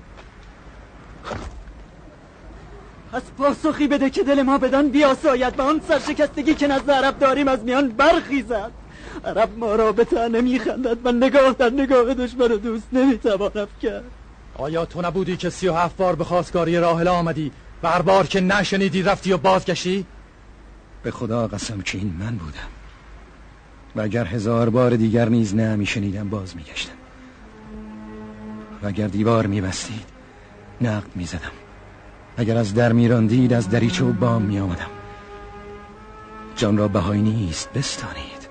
پس پاسخی بده که دل ما بدان بیاساید و آن سرشکستگی که نزد عرب داریم از میان برخیزد. عرب ما را به طعنه میخندد و نگاه در نگاه دشمن و دوست نمیتواند کرد. آیا تو نبودی که سی و هفت بار به خواستگاری راحله آمدی و هر بار که نشنیدی رفتی و بازگشتی؟ به خدا قسم که این من بودم و اگر هزار بار دیگر نیز نه میشنیدم باز میگشتم و اگر دیوار میبستید نقد میزدم، اگر از در میراندید از دریچه و بام میآمدم. جان را بهایی نیست بستانید.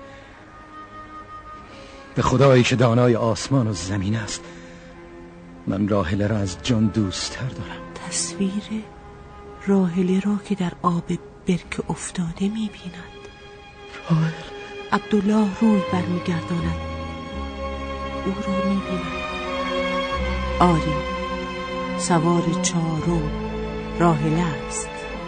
به خدایی که دانای آسمان و زمین است من راحله را از جان دوست تر دارم. تصویر راحله را که در آب برکه افتاده میبیند. راحله. عبدالله روی برمیگرداند، او را میبیند. آری، سوار چارم راحله است.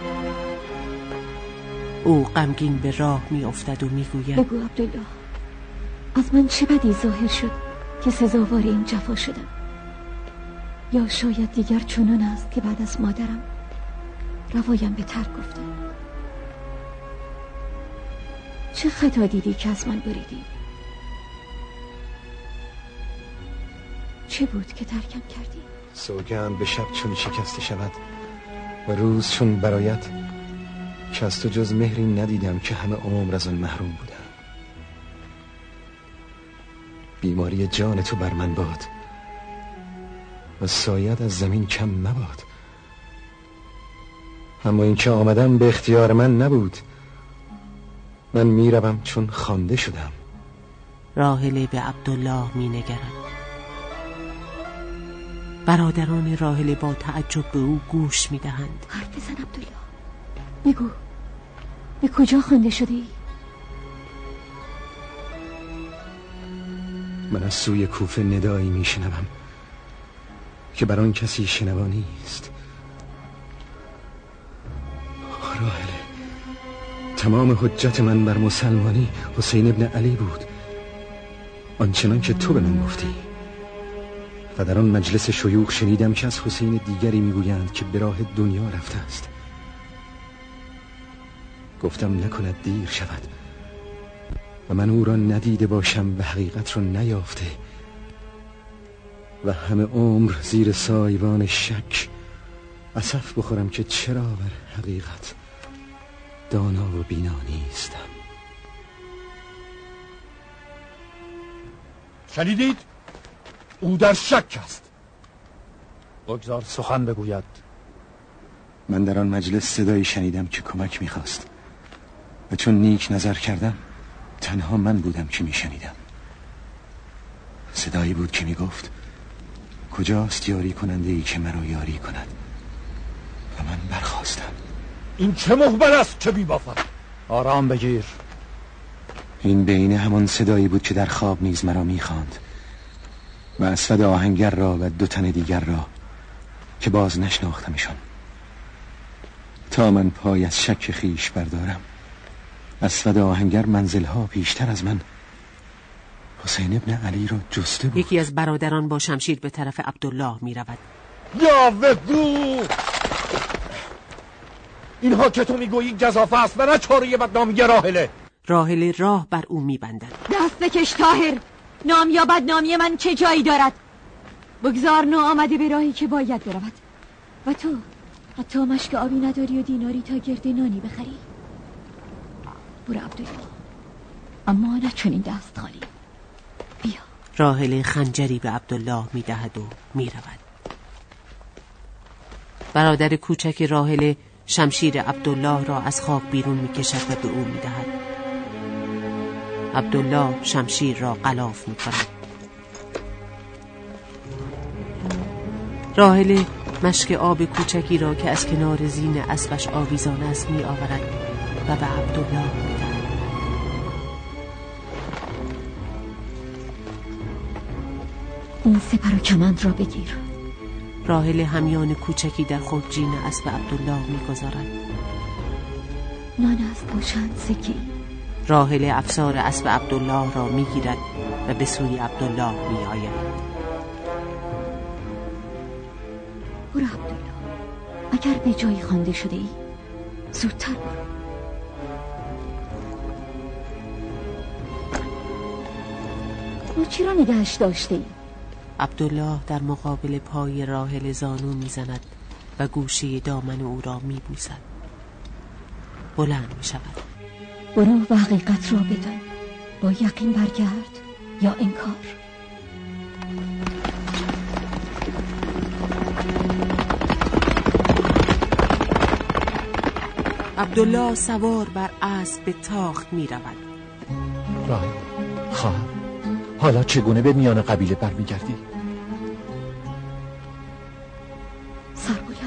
او غمگین به راه میافتد و میگوید بگو عبدالله، از من چه بدی ظاهر شد که سزاوار این جفا شدم؟ یا شاید دیگر چنان است که بعد از مادرم روایم به ترک گفتم. چه خطا دیدی که از من بریدی؟ چه بود که ترکم کردی؟ سوگند به شب چون شکسته شود و روز چون برایت که از تو جز مهری ندیدم که همه عمر از آن محروم بودم. بیماری جان تو بر من باد و سایت از زمین کم مباد. اما این که آمدم به اختیار من نبود، من میروم چون خوانده شدم. راحله به عبدالله می نگرد. برادران راحله با تعجب به او گوش می دهند. حرف بزن عبدالله، بگو به کجا خوانده شدی؟ من از سوی کوفه ندایی می شنوم که بر آن کسی شنوا نیست. راحله، تمام حجت من بر مسلمانی حسین ابن علی بود، آنچنان که تو به من گفتی. و در آن مجلس شیوخ شنیدم که از حسین دیگری میگویند که به راه دنیا رفته است. گفتم نکند دیر شود و من او را ندیده باشم و حقیقت را نیافته و همه عمر زیر سایبان شک اسف بخورم که چرا بر حقیقت دانا و بینا نیستم. شنیدید؟ او در شک است. بگذار سخن بگوید. من در آن مجلس صدایی شنیدم که کمک میخواست و چون نیک نظر کردم تنها من بودم که میشنیدم. صدایی بود که میگفت کجاست یاری کننده ای که مرا یاری کند و من برخواستم. این چه مخبر است که میبافد؟ آرام بگیر. این بین همان صدایی بود که در خواب نیز مرا میخواند و اسود آهنگر را و دو تن دیگر را که باز نشناختمشان. تا من پای از شک خیش بردارم، اسود آهنگر منزلها پیشتر از من حسین ابن علی را جسته بود. یکی از برادران با شمشیر به طرف عبدالله می رود. یاوه گو. اینها که تو میگویی گزافه است و نه چاره بدنامی راحله. راحله راه بر او میبندد. دست بکش طاهر. نام یا بدنامی من چه جایی دارد؟ بگذار نو آمده به راهی که باید برود. و تو حتی مشک آبی نداری و دیناری تا گرد نانی بخری. برو عبدالله، اما نه چون این دست خالی. بیا. راحله خنجری به عبدالله میدهد و میرود. برادر کوچک راحله شمشیر عبدالله را از خاک بیرون میکشد و به او میدهد. عبدالله شمشیر را غلاف میکند. راحله مشک آب کوچکی را که از کنار زین اسبش آویزان است می آورد و به عبدالله می دهد. این سپر و کمند را بگیر. راحله همیان کوچکی در خودجین اسب عبدالله می گذارد. نان است باشند سکی. راحله افسار اسب عبدالله را می گیرد و به سوی عبدالله می آید. برو عبدالله، اگر به جایی خوانده شده ای زودتر برو. او چی را نگهش داشته ای؟ عبدالله در مقابل پای راحله زانو میزند و گوشه دامن او را میبوسد. بلند میشود. برو و حقیقت را بدان. با یقین برگرد یا انکار. عبدالله سوار بر اسب به تاخت می رود. راحل خواهم، حالا چگونه به میان قبیله برمیگردی؟ سربلند.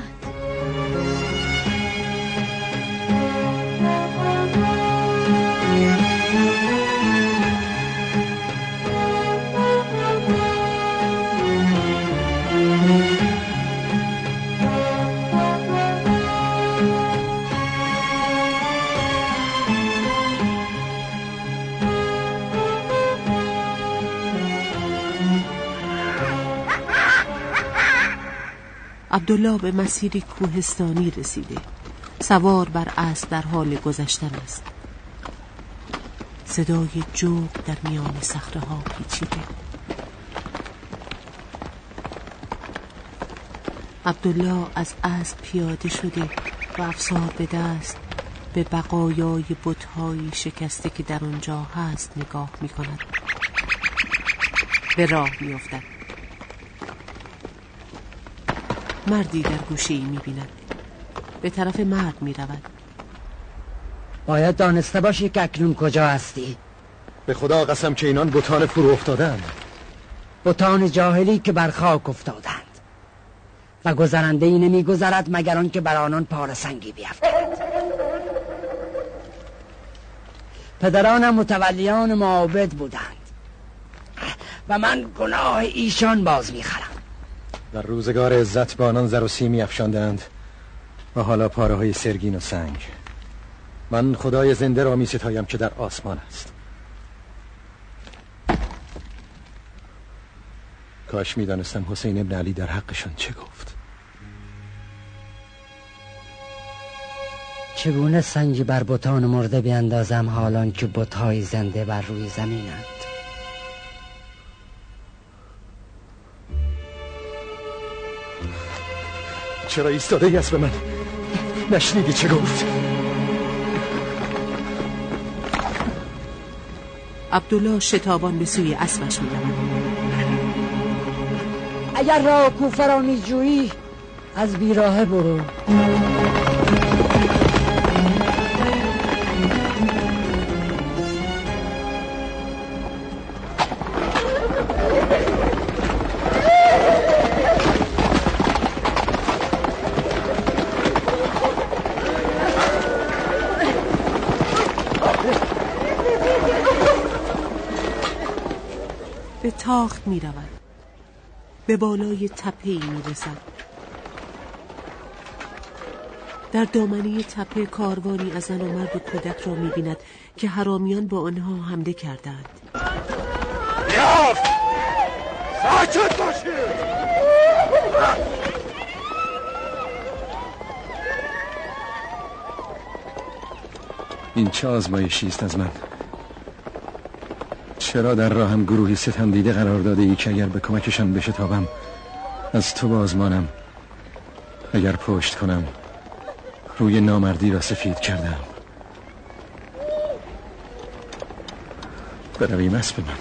عبدالله به مسیری کوهستانی رسیده. سوار بر اسب در حال گذشتن است. صدای جوق در میان صخره‌ها پیچیده. عبدالله از اسب پیاده شده و افسار به دست به بقایای بت‌های شکسته که در آنجا هست نگاه می‌کند. به راه می‌افتد. مردی در گوشه‌ای می‌بیند. به طرف مرد می‌رود. باید دانسته باشی که اکنون کجا هستی. به خدا قسم که اینان بتان فرو افتادند. بتان جاهلی که بر خاک افتادند و گذرنده ای نمی گذرد مگر آن که بر آنان پارسنگی بیفتد. پدرانم متولیان معابد بودند و من گناه ایشان باز می‌خرم. در روزگار عزت با آنان زر و سیم افشاندند و حالا پاره های سرگین و سنگ. من خدای زنده را می ستایم که در آسمان است. کاش می دانستم حسین ابن علی در حقشان چه گفت. چگونه سنگی بر بتان مرده بیندازم حالان که بت‌های زنده بر روی زمینند؟ چرا ایستاده ای اسب من؟ نشنیدی چه گفت؟ عبدالله شتابان به سوی اسبش می رود. اگر راه کوفه را می جویی از بیراهه برو. به تاخت می رود. به بالای تپه‌ای می رسد. در دامنه تپه کاروانی از زن و مرد و کودک را می بیند که حرامیان با آنها حمله کردند. یاف! ساکت باشید! این چه آزمایشی است از من؟ چرا در راهم گروهی ستم دیده قرار داده ای که اگر به کمکشان بشتابم از تو بازمانم؟ اگر پشت کنم روی نامردی را سفید کردم. برویم اسب من.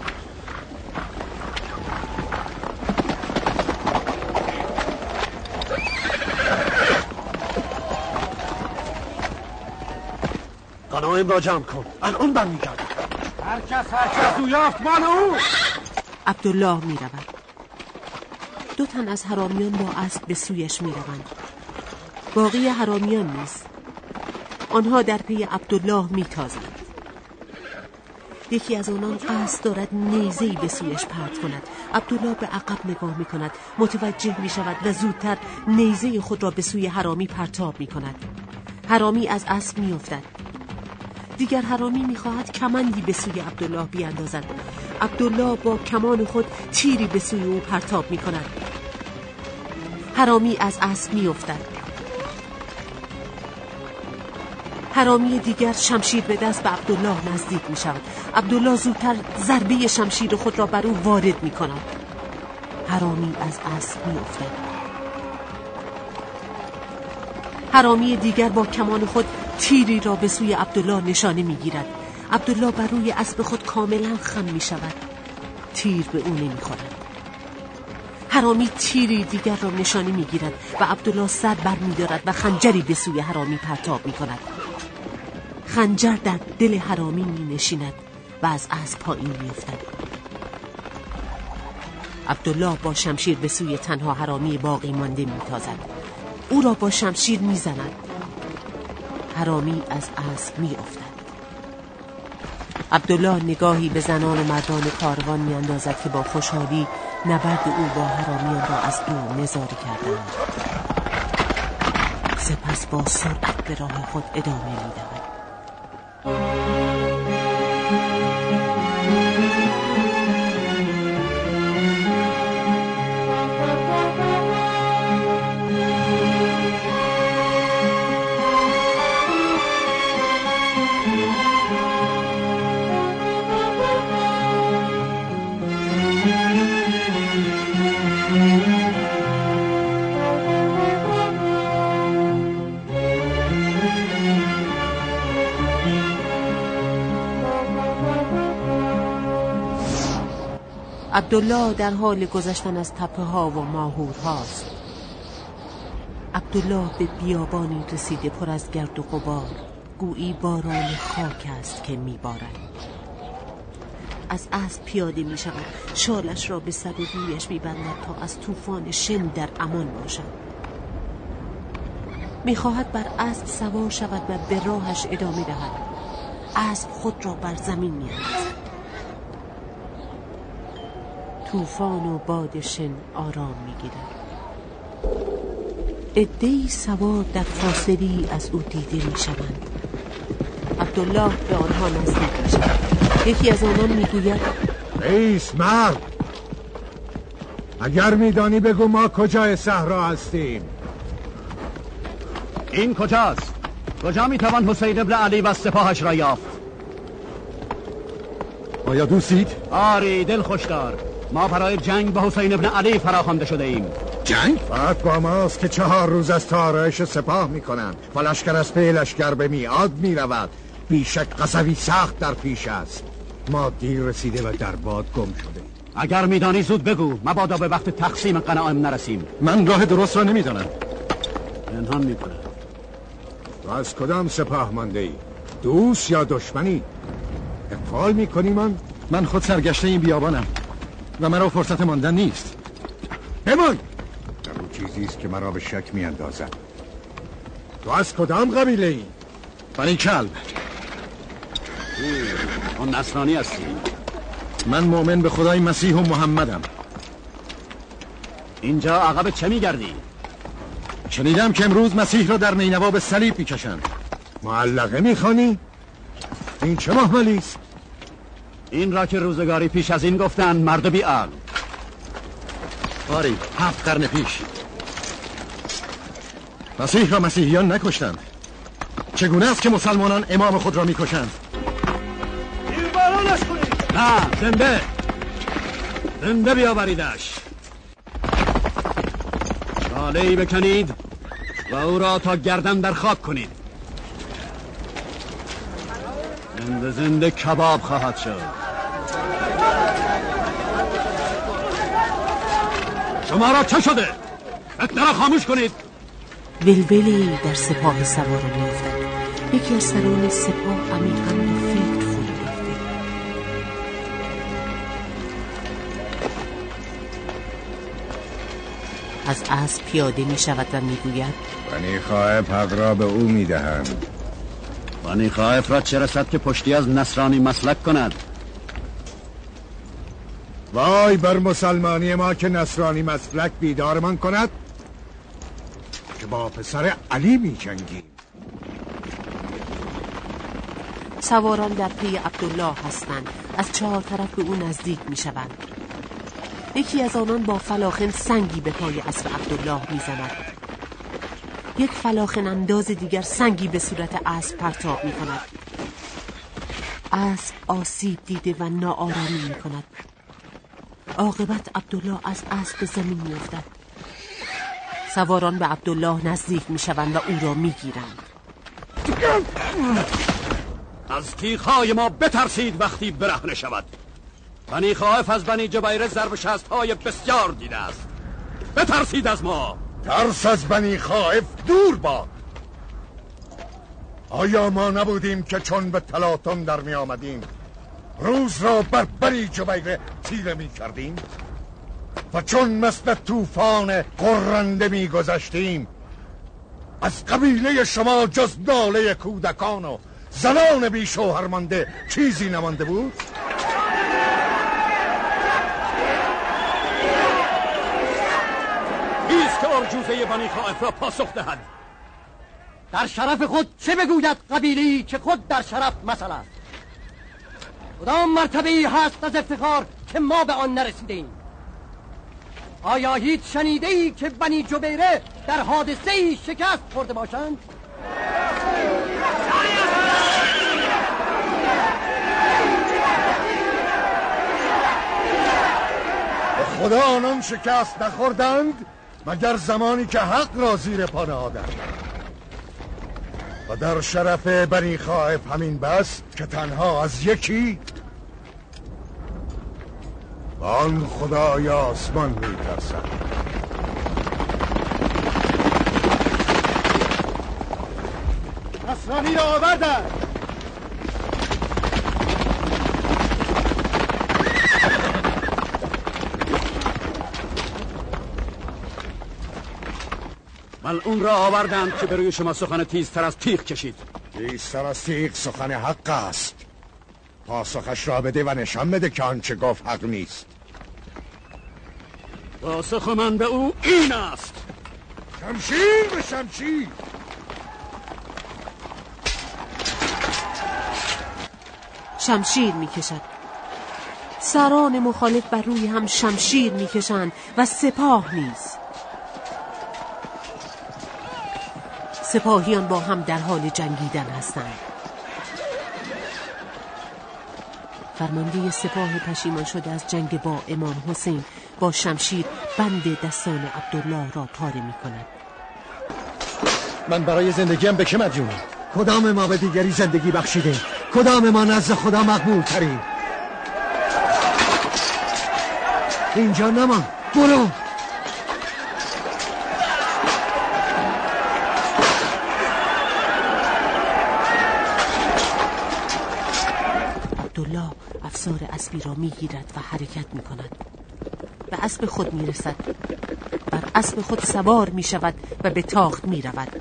غنایم را جمع کن، الان برمیگردم. هر کس هر کس او یافت مال او. عبدالله می رود. دو تن از حرامیان با اسب به سویش می روند. باقی حرامیان نیست. آنها در پی عبدالله می تازند. یکی از آنان قصد دارد نیزه‌ای به سویش پرت کند. عبدالله به عقب نگاه می کند، متوجه می شود و زودتر نیزه خود را به سوی حرامی پرتاب می کند. حرامی از اسب می افتد. دیگر حرامی می خواهد کمندی به سوی عبدالله بیاندازد. عبدالله با کمان خود تیری به سوی او پرتاب می کند. حرامی از اسب می افتد. حرامی دیگر شمشیر به دست به عبدالله نزدیک می شود. عبدالله زودتر ضربه شمشیر خود را بر او وارد می کند. حرامی از اسب می افتد. حرامی دیگر با کمان خود تیری را به سوی عبدالله نشانه می گیرد. عبدالله بر روی اسب خود کاملا خم می شود. تیر به او نمی خورد. حرامی تیری دیگر را نشانه می گیرد و عبدالله سر بر می دارد و خنجری به سوی حرامی پرتاب می کند. خنجر در دل حرامی می نشیند و از اسب پایین می افتد. عبدالله با شمشیر به سوی تنها حرامی باقی مانده می تازد. او را با شمشیر می زند. حرامی از اسب می افتد. عبدالله نگاهی به زنان و مردان کاروان می اندازد که با خوشحالی نبرد او با حرامیان را از دور نظاره کردند. سپس با سرعت به راه خود ادامه می دهد. عبدالله در حال گذشتن از تپه ها و ماهور هاست. عبدالله به بیابانی رسیده پر از گرد و غبار، گویی باران خاک است که میبارد. از اسب پیاده می شود، شالش را به سر و رویش می بندد تا از طوفان شن در امان باشد. می خواهد بر اسب سوار شود و به راهش ادامه دهد. اسب خود را بر زمین می اندازد. طوفان و باد شن آرام می گیرد. عده‌ای سوار در فاصلی از او دیده می شوند. عبدالله به آنها نزدیک می شود. یکی از آنان می گوید رئیس مرد، اگر می دانی بگو ما کجای صحرا هستیم. این کجاست؟ کجا می توان حسین ابن علی و سپاهش را یافت؟ آیا دوستید؟ آری، دل خوش دار. ما برای جنگ با حسین ابن علی فراخوانده شده ایم. جنگ؟ فقط با ماست که چهار روز از تارایش سپاه می کنند و لشکر از پی لشکر به میعاد می رود. بیشک قصوی سخت در پیش است. ما دیر رسیده و در باد گم شده. اگر میدانی زود بگو، مبادا به وقت تقسیم غنایم نرسیم. من راه درست را نمیدانم. پنهان میکنه. تو از کدام سپاه مانده ای؟ دوست یا دشمنی؟ اقفال میکنی من؟ من خود سرگشته این بیابانم و مرا فرصت ماندن نیست. بمان! در او چیزی است که مرا به شک میاندازد. تو از کدام قبیله ای؟ بنی کلب. اون نصرانی هستی؟ من مؤمن به خدای مسیح و محمدم. اینجا عقب چه میگردی؟ شنیدم که امروز مسیح را در نینوا به صلیب میکشند. معلقه میخوانی؟ این چه محملی است؟ این را که روزگاری پیش از این گفتن مرد بی‌عقل. آری، هفت قرن پیش مسیح را مسیحیان نکشتند، چگونه است که مسلمانان امام خود را میکشند؟ دیربارانش کنید. نه، زنده زنده بیاوریدش. شاله‌ای بکنید و او را تا گردن در خاک کنید. زنده زنده کباب خواهد شد. شما را چه شده؟ فتنه را خاموش کنید. ولولی در سپاه سواران می‌افتد. یکی از سران سپاه عمیقاً به فکر فرو رفته. از اسب پیاده می‌شود و می‌گوید بنی خائف حق را به او می‌دهند. بنی خائف را چه رسد که پشتی از نصرانی مسلک کند؟ وای بر مسلمانی ما که نصرانی مسلک بیدارمان کند که با پسر علی می جنگیم. سواران در پی عبدالله هستند. از چهار طرف به او نزدیک می شوند. یکی از آنان با فلاخن سنگی به پای اسب عبدالله می زند. یک فلاخن انداز دیگر سنگی به صورت اسب پرتاب می کند. اسب آسیب دیده و ناآرامی می کند. عاقبت عبدالله از اسب به زمین می افتد. سواران به عبدالله نزدیک می شوند و او را می گیرند. از تیغ‌های ما بترسید وقتی برهنه شود. بنی خائف از بنی جبیره ضرب شست‌های بسیار دیده است. بترسید از ما. ترس از بنی خائف دور باد. آیا ما نبودیم که چون به تلاطم در می آمدیم روز را بر بنی جبیره تیره می کردیم و چون مثل طوفان قرنده می گذشتیم از قبیله شما جز ناله کودکان و زنان بی شوهر مانده چیزی نمانده بود؟ کیست که ارجوزه بنی خائف را پاسخ دهد؟ در شرف خود چه بگوید قبیله‌ای که خود در شرف مثل است؟ کدام مرتبه‌ای هست از افتخار که ما به آن نرسیدیم؟ آیا هیچ شنیده‌ای که بنی جبیره در حادثه‌ای شکست خورده باشند؟ به خدا آنان شکست نخوردند مگر زمانی که حق را زیر پا نهادند و در شرف بنی خائف همین بس که تنها از یکی آن خدای آسمان می ترسد. نصرانی را آوردن. ملعون را آوردند که به روی شما سخن تیزتر از تیغ کشید. تیزتر از تیغ سخن حق است. پاسخش را بده و نشان بده که آنچه گفت حق نیست. پاسخ من به او این است. شمشیر به شمشیر. شمشیر میکشد. سران مخالف بر روی هم شمشیر میکشند و سپاه نیز. سپاهیان با هم در حال جنگیدن هستند. فرمانده سپاه پشیمان شده از جنگ با امام حسین با شمشیر بند دستان عبدالله را پاره می کند. من برای زندگیم به که مدیونم؟ کدام ما به دیگری زندگی بخشیدیم؟ کدام ما نزد خدا مقبول ترین؟ اینجا نمان، برو. عبدالله افسار اسبی را میگیرد و حرکت می کند. به اسب خود می رسد. بر اسب خود سوار می شود و به تاخت می رود.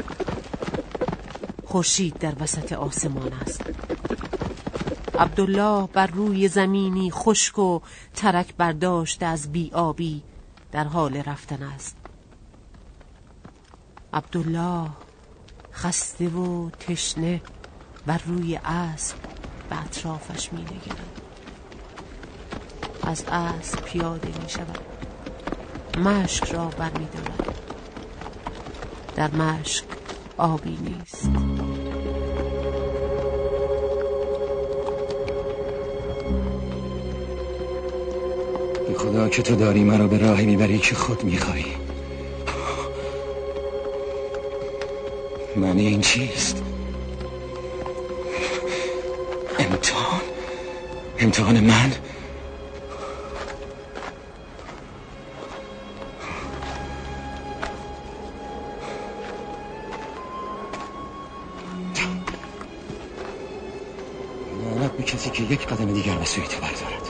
خورشید در وسط آسمان است. عبدالله بر روی زمینی خشک و ترک برداشته از بی آبی در حال رفتن است. عبدالله خسته و تشنه بر روی اسب به اطرافش می نگرد. از اسب پیاده می شود. مشک را بر می دارد. در مشک آبی نیست. خدا که تو داری مرا به راهی میبری که خود میخوایی. معنی این چیست؟ امتحان امتحان من؟ لعنت به کسی که یک قدم دیگر به سوی تو بردارد.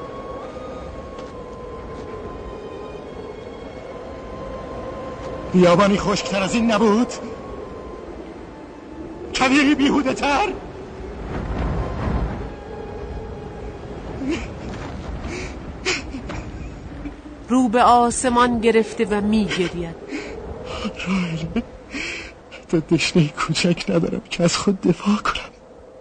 بیابانی خشکتر از این نبود؟ کویری بیهوده تر؟ رو به آسمان گرفته و می گرید. راهله، تا دشنه کوچک ندارم که از خود دفاع کنم.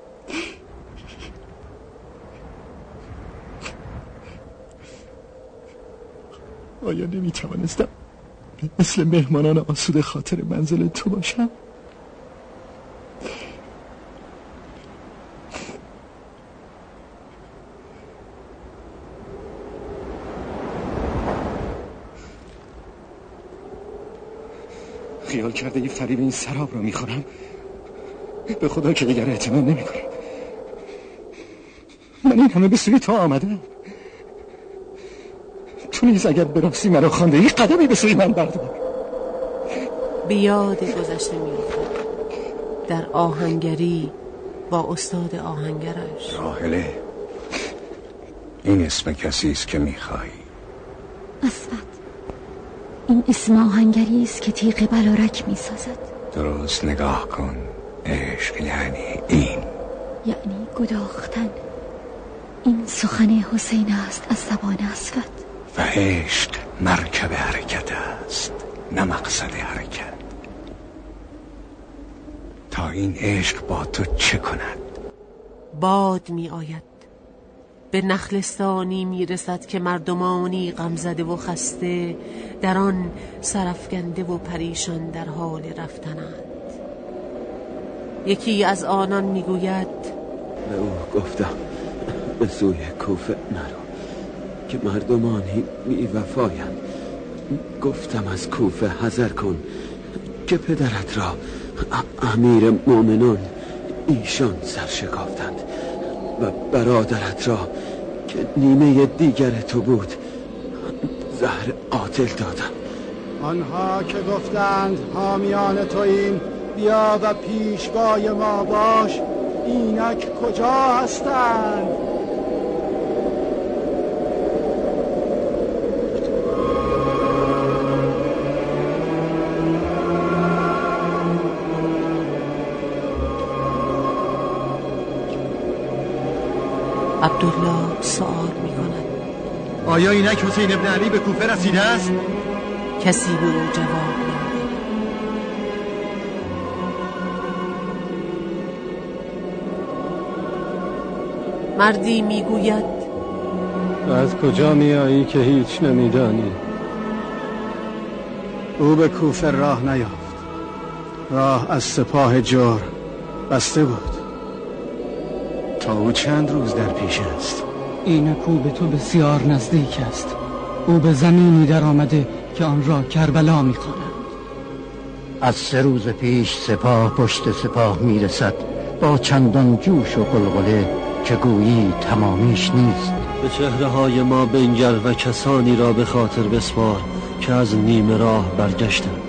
آیا نمی توانستم مثل مهمانان آسوده خاطر منزل تو باشم؟ خیال کرده یه فریب این سراب رو میخورم. به خدا که دیگر اعتماد نمیکنم. من این همه به سوی تو آمده. تو نیز اگر به راستی مرا خوانده ای قدمی به سوی من بردار. به یاد گذشته میافتد در آهنگری با استاد آهنگرش. راهله، این اسم کسی است که میخوایی؟ اسفت، این اسم آهنگری است که تیغ بلارک میسازد. درست نگاه کن. عشق یعنی این، یعنی گداختن. این سخن حسین است از زبان اسفت. و عشق مرکب حرکت است، نه مقصد حرکت. تا این عشق با تو چه کند؟ باد می آید، به نخلستانی می رسد که مردمانی غمزده و خسته در آن سرفکنده و پریشان در حال رفتنند. یکی از آنان می گوید به او گفتم به سوی کوفه نرو که مردمانی بی وفایند. گفتم از کوفه حذر کن که پدرت را امیر مومنان ایشان سرشکافتند و برادرت را که نیمه دیگر تو بود زهر قاتل دادم. آنها که گفتند حامیان توییم بیا و پیشوای ما باش، اینک کجا هستند؟ عبدالله سوال می کند آیا اینک حسین ابن علی به کوفه رسیده است؟ کسی به او جواب نمی‌دهد. مردی میگوید از کجا میایی که هیچ نمیدانی؟ او به کوفه راه نیافت. راه از سپاه جور بسته بود. تا او چند روز در پیش است؟ اینک او به تو بسیار نزدیک است. او به زمینی در آمده که آن را کربلا می‌خوانند. از سه روز پیش سپاه پشت سپاه میرسد با چندان جوش و قلقله که گویی تمامیش نیست. به چهره های ما بنگر و کسانی را به خاطر بسپار که از نیمه راه برگشتند.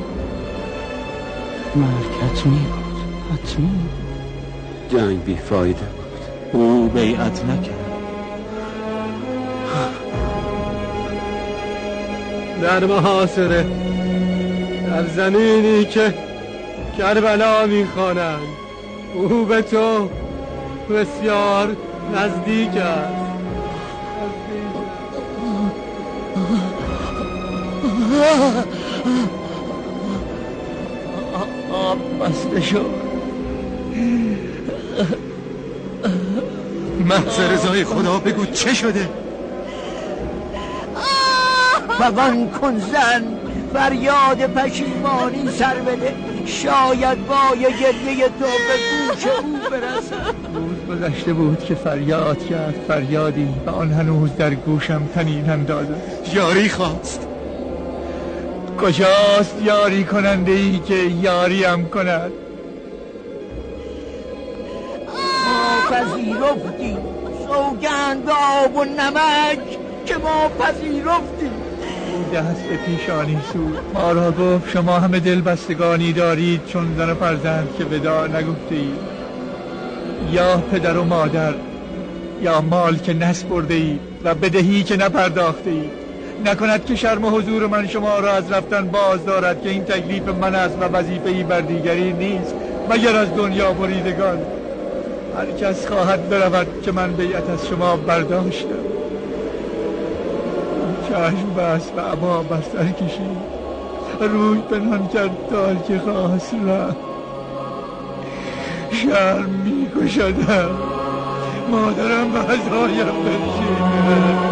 مرگ حتمی بود، حتمی. جنگ بیفایده بود. او بیعت نکرد. در محاصره، در زمینی که کربلا میخوانند، او به تو بسیار نزدیک است. آب بسته شد. محض رضای خدا بگو چه شده؟ فغان کن زن، فریاد پشیمانی سر بده، شاید وای گریه تو به گوش او برسد. روز گذشته بود که فریاد کرد فریادی و آن هنوز در گوشم تنین انداز است. یاری خواست. کجاست یاری کننده ای که یاریم کند؟ ما پذیرفتیم سوگند به آب و نمک که ما پذیرفتیم. او دست به پیشانی سود، ما را گفت شما همه دل بستگانی دارید چون زن و فرزند که وداع نگفته اید، یا پدر و مادر یا مال که نس برده اید و بدهی که نپرداخته اید. نکند که شرم و حضور من شما را از رفتن باز دارد که این تکلیف من است و وظیفه‌ای بر دیگری نیست مگر از دنیا بریدگان. هر کس خواهد برود که من بیعت از شما برداشتم. چشم بست و عبا بستر کشید، روی پنهان کرد تا که خواست رفت. شرم می کشدم، مادرم به عزایم برشید.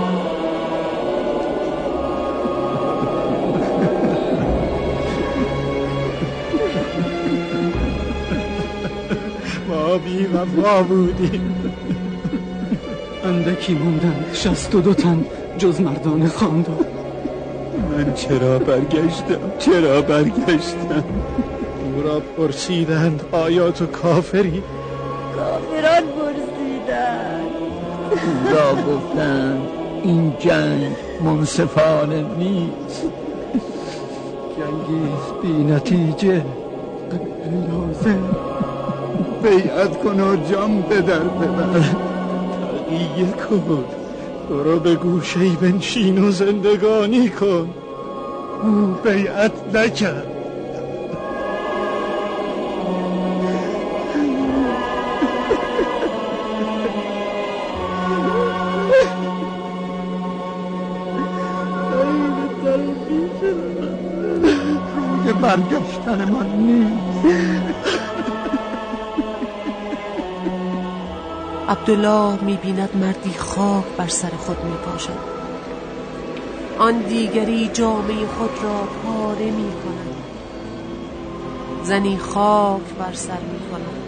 ما بی وفا بودیم. اندکی موندند شست و دو تن جز مردان خاندان. من چرا برگشتم چرا برگشتم؟ او را پرسیدند آیا تو کافری؟ کافران پرسیدند، او را گفتند این جنگ منصفانه نیست. جنگی بی نتیجه. لازم بیعت کن و جام به در ببر. تقیه کن، برو به گوشه‌ای بنشین و زندگانی کن. او بیعت نکرد. روی برگشتن من نیست. عبدالله می‌بیند مردی خاک بر سر خود می‌پاشد، آن دیگری جامه خود را پاره می‌کند، زنی خاک بر سر می‌کند.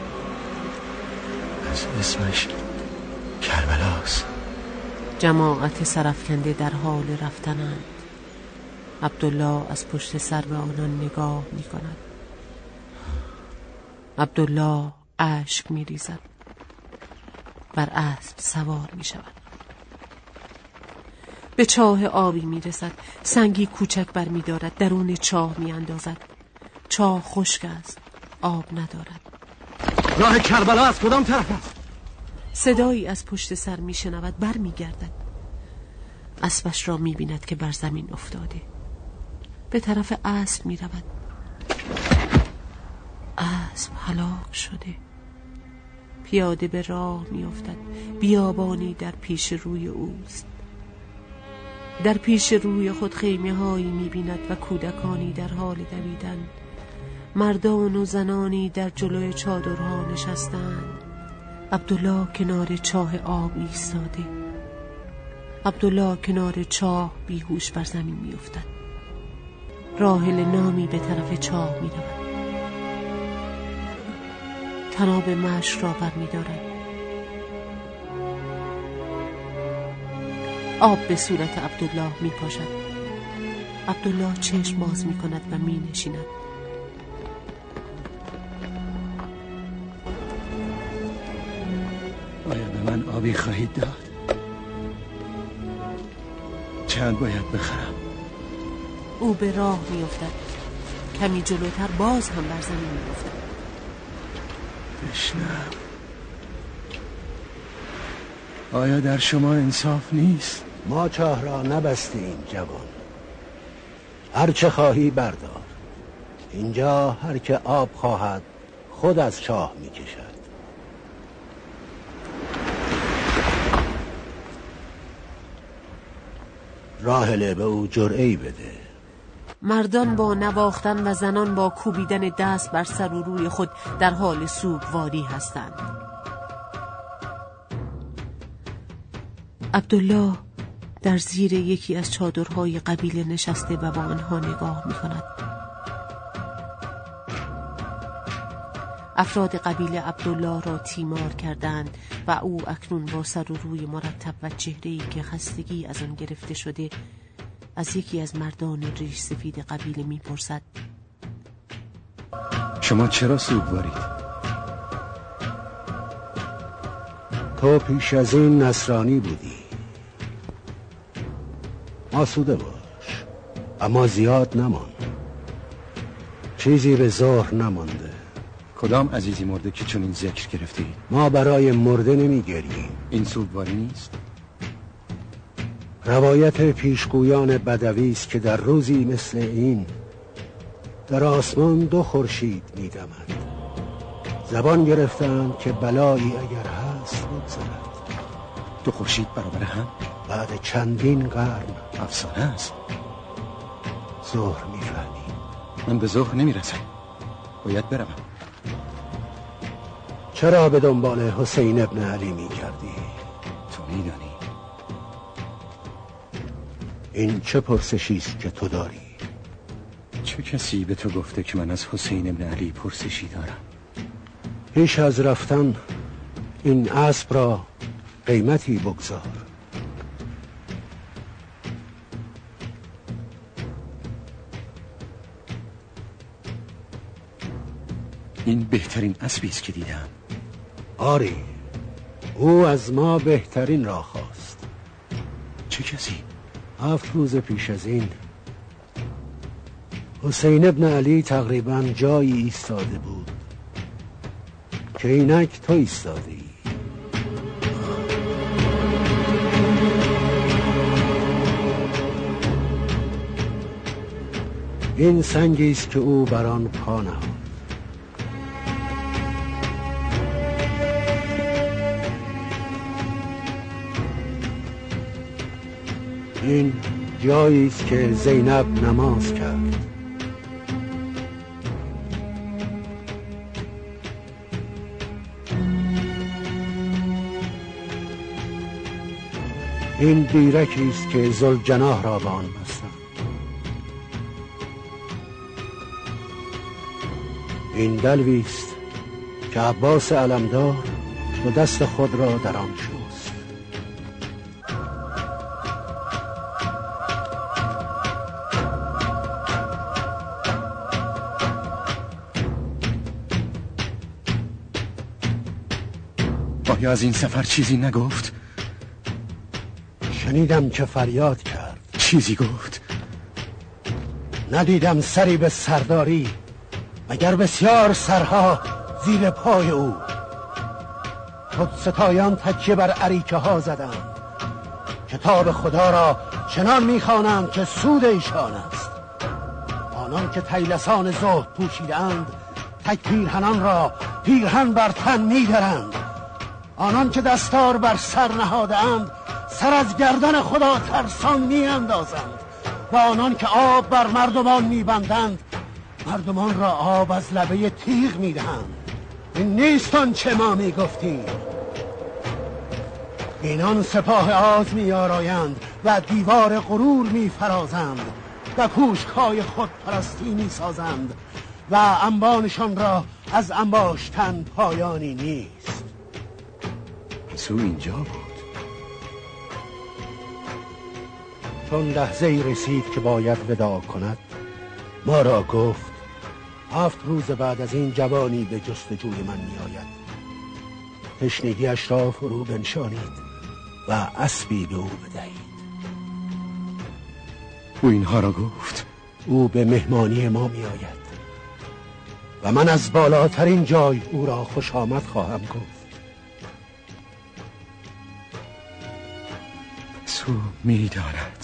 اسمش کربلاست. جماعت سرافکنده در حال رفتنند. عبدالله از پشت سر به آنان نگاه می‌کند. عبدالله اشک می‌ریزد، بر اسب سوار می شود. به چاه آبی می رسد. سنگی کوچک بر می دارد. درون چاه می اندازد. چاه خشک است، آب ندارد. راه کربلا از کدام طرف است؟ صدایی از پشت سر می شنود. بر می گردد. اسبش را می بیند که بر زمین افتاده. به طرف اسب می رود. اسب هلاک شده. پیاده به راه می افتد. بیابانی در پیش روی اوست. در پیش روی خود خیمه هایی می بیند و کودکانی در حال دویدن. مردان و زنانی در جلوی چادرها نشستند. عبدالله کنار چاه آب ایستاده. عبدالله کنار چاه بیهوش بر زمین می افتد. راحل نامی به طرف چاه می رود. تناب مشک را بر می دارد. آب به صورت عبدالله می پاشد. عبدالله چشم باز می کند و می نشیند. آیا به من آبی خواهید داد؟ چند باید بخرم؟ او به راه می افتد. کمی جلوتر باز هم بر زمین می افتد. بشنم. آیا در شما انصاف نیست؟ ما چاه را نبستیم جوان. هر چه خواهی بردار. اینجا هر که آب خواهد خود از چاه می کشد. راحله به او جرعه‌ای بده. مردان با نواختن و زنان با کوبیدن دست بر سر و روی خود در حال سوگواری هستند. عبدالله در زیر یکی از چادرهای قبیله نشسته و با آنها نگاه می کند. افراد قبیله عبدالله را تیمار کردند و او اکنون با سر و روی مرتب و چهره‌ای که خستگی از آن گرفته شده از یکی از مردان ریش سفید قبیله می پرسد: شما چرا سوگوارید؟ تو پیش از این نصرانی بودی. آسوده باش، اما زیاد نمان. چیزی به ظهر نمانده. کدام عزیزی مرده که چون این ذکر گرفتی؟ ما برای مرده نمیگریم. این سوگواری نیست؟ روایت پیشگویان بدوی است که در روزی مثل این در آسمان دو خورشید می‌دمند. زبان گرفتند که بلایی اگر هست بگذرد. دو خورشید برابر هم؟ بعد چندین قرن. افسانه است. ظهر می‌فهمی؟ من به ظهر نمی‌رسم. باید بروم. چرا به دنبال حسین ابن علی می‌گردی؟ تو می‌دانی. این چه پرسشی است که تو داری؟ چه کسی به تو گفته که من از حسین ابن علی پرسشی دارم؟ پیش از رفتن این اسب را قیمتی بگذار. این بهترین اسبی است که دیدم. آری، او از ما بهترین را خواست. چه کسی؟ هفت روز پیش از این حسین ابن علی تقریبا جایی ایستاده بود که اینک تو ایستاده ای. این سنگی است که او بر آن پا نهاد. این جایی است که زینب نماز کرد. این بیرکی است که ذوالجناح را به آن بستند. این دلوی است که عباس علمدار و دست خود را در آن شست. آیا از این سفر چیزی نگفت؟ شنیدم که فریاد کرد. چیزی گفت؟ ندیدم سری به سرداری مگر بسیار سرها زیر پای او. خودستایان تکیه بر اریکه ها زدند. کتاب خدا را چنان میخوانند که سود ایشان است. آنان که طیلسان زهد پوشیدند تک پیرهنان را پیرهن بر تن میدرند. آنان که دستار بر سر نهادند سر از گردن خدا ترسان می اندازند و آنان که آب بر مردمان می بندند مردمان را آب از لبه تیغ می دهند. این نیست آن چه ما می گفتیم. اینان سپاه آز می آرایند و دیوار غرور می فرازند و کوشکای خود پرستی می سازند و انبانشان را از انباشتن پایانی نیست. سو اینجا بود. چون لحظه‌ای رسید که باید وداع کند ما را گفت هفت روز بعد از این جوانی به جستجوی من می آید. تشنگیش را فرو بنشانید و اسبی به او بدهید. او اینها را گفت؟ او به مهمانی ما می آید و من از بالاترین جای او را خوش آمد خواهم گفت. سو می داند.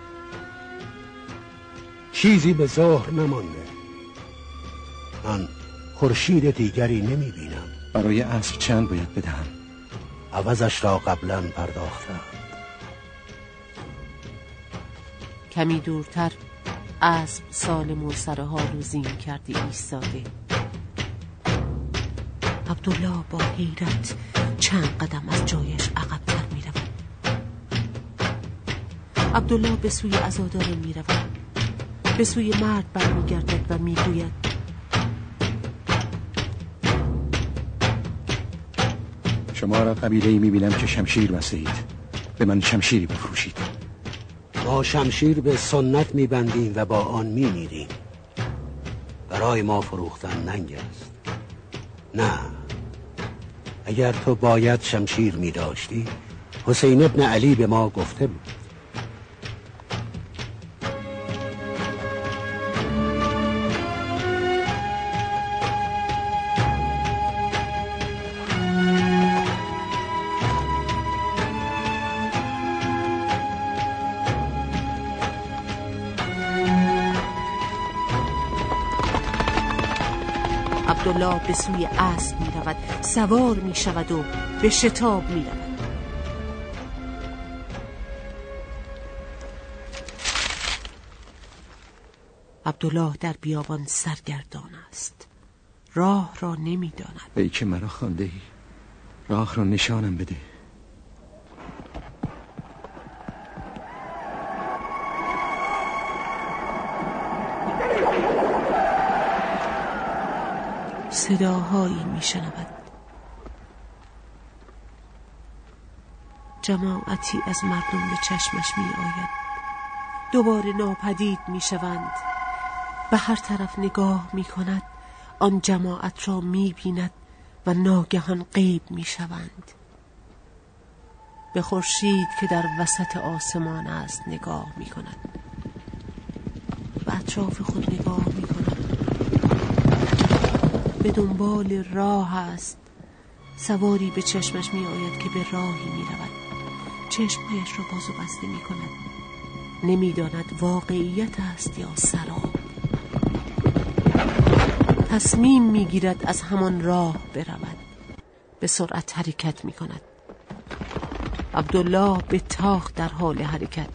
چیزی به ظهر نمانده. من خورشید دیگری نمی بینم. برای اسب چند باید بدهم؟ عوضش را قبلا پرداختم. کمی دورتر اسب سالم و سر حال و زین کرده ایستاده. عبدالله با حیرت چند قدم از جایش عقب‌تر می رود. عبدالله به سوی عزادار می رود. به سوی مرد برمیگردد و می گوید شما را قبیله‌ای می بینم که شمشیر بسته اید. به من شمشیری بفروشید. ما شمشیر به سنت می بندیم و با آن می میریم. برای ما فروختن ننگ است. نه، اگر تو باید شمشیر می داشتی حسین ابن علی به ما گفته بود. عبدالله به سوی اسب می رود، سوار می شود و به شتاب می رود. عبدالله در بیابان سرگردان است، راه را نمی داند. ای که مرا خوانده ای، راه را نشانم بده. صداهایی می شنود. جماعتی از مردم به چشمش می آید. دوباره ناپدید می شوند. به هر طرف نگاه می کند، آن جماعت را می بیند و ناگهان غیب می شوند. به خورشید که در وسط آسمان است نگاه می کند. به اطراف خود نگاه می کند. به دنبال راه است. سواری به چشمش می آید که به راهی می رود. چشمهایش را باز و بسته می کند. نمی داند واقعیت است یا سراب. تصمیم می گیرد از همان راه برود. به سرعت حرکت می کند. عبدالله به تاخت در حال حرکت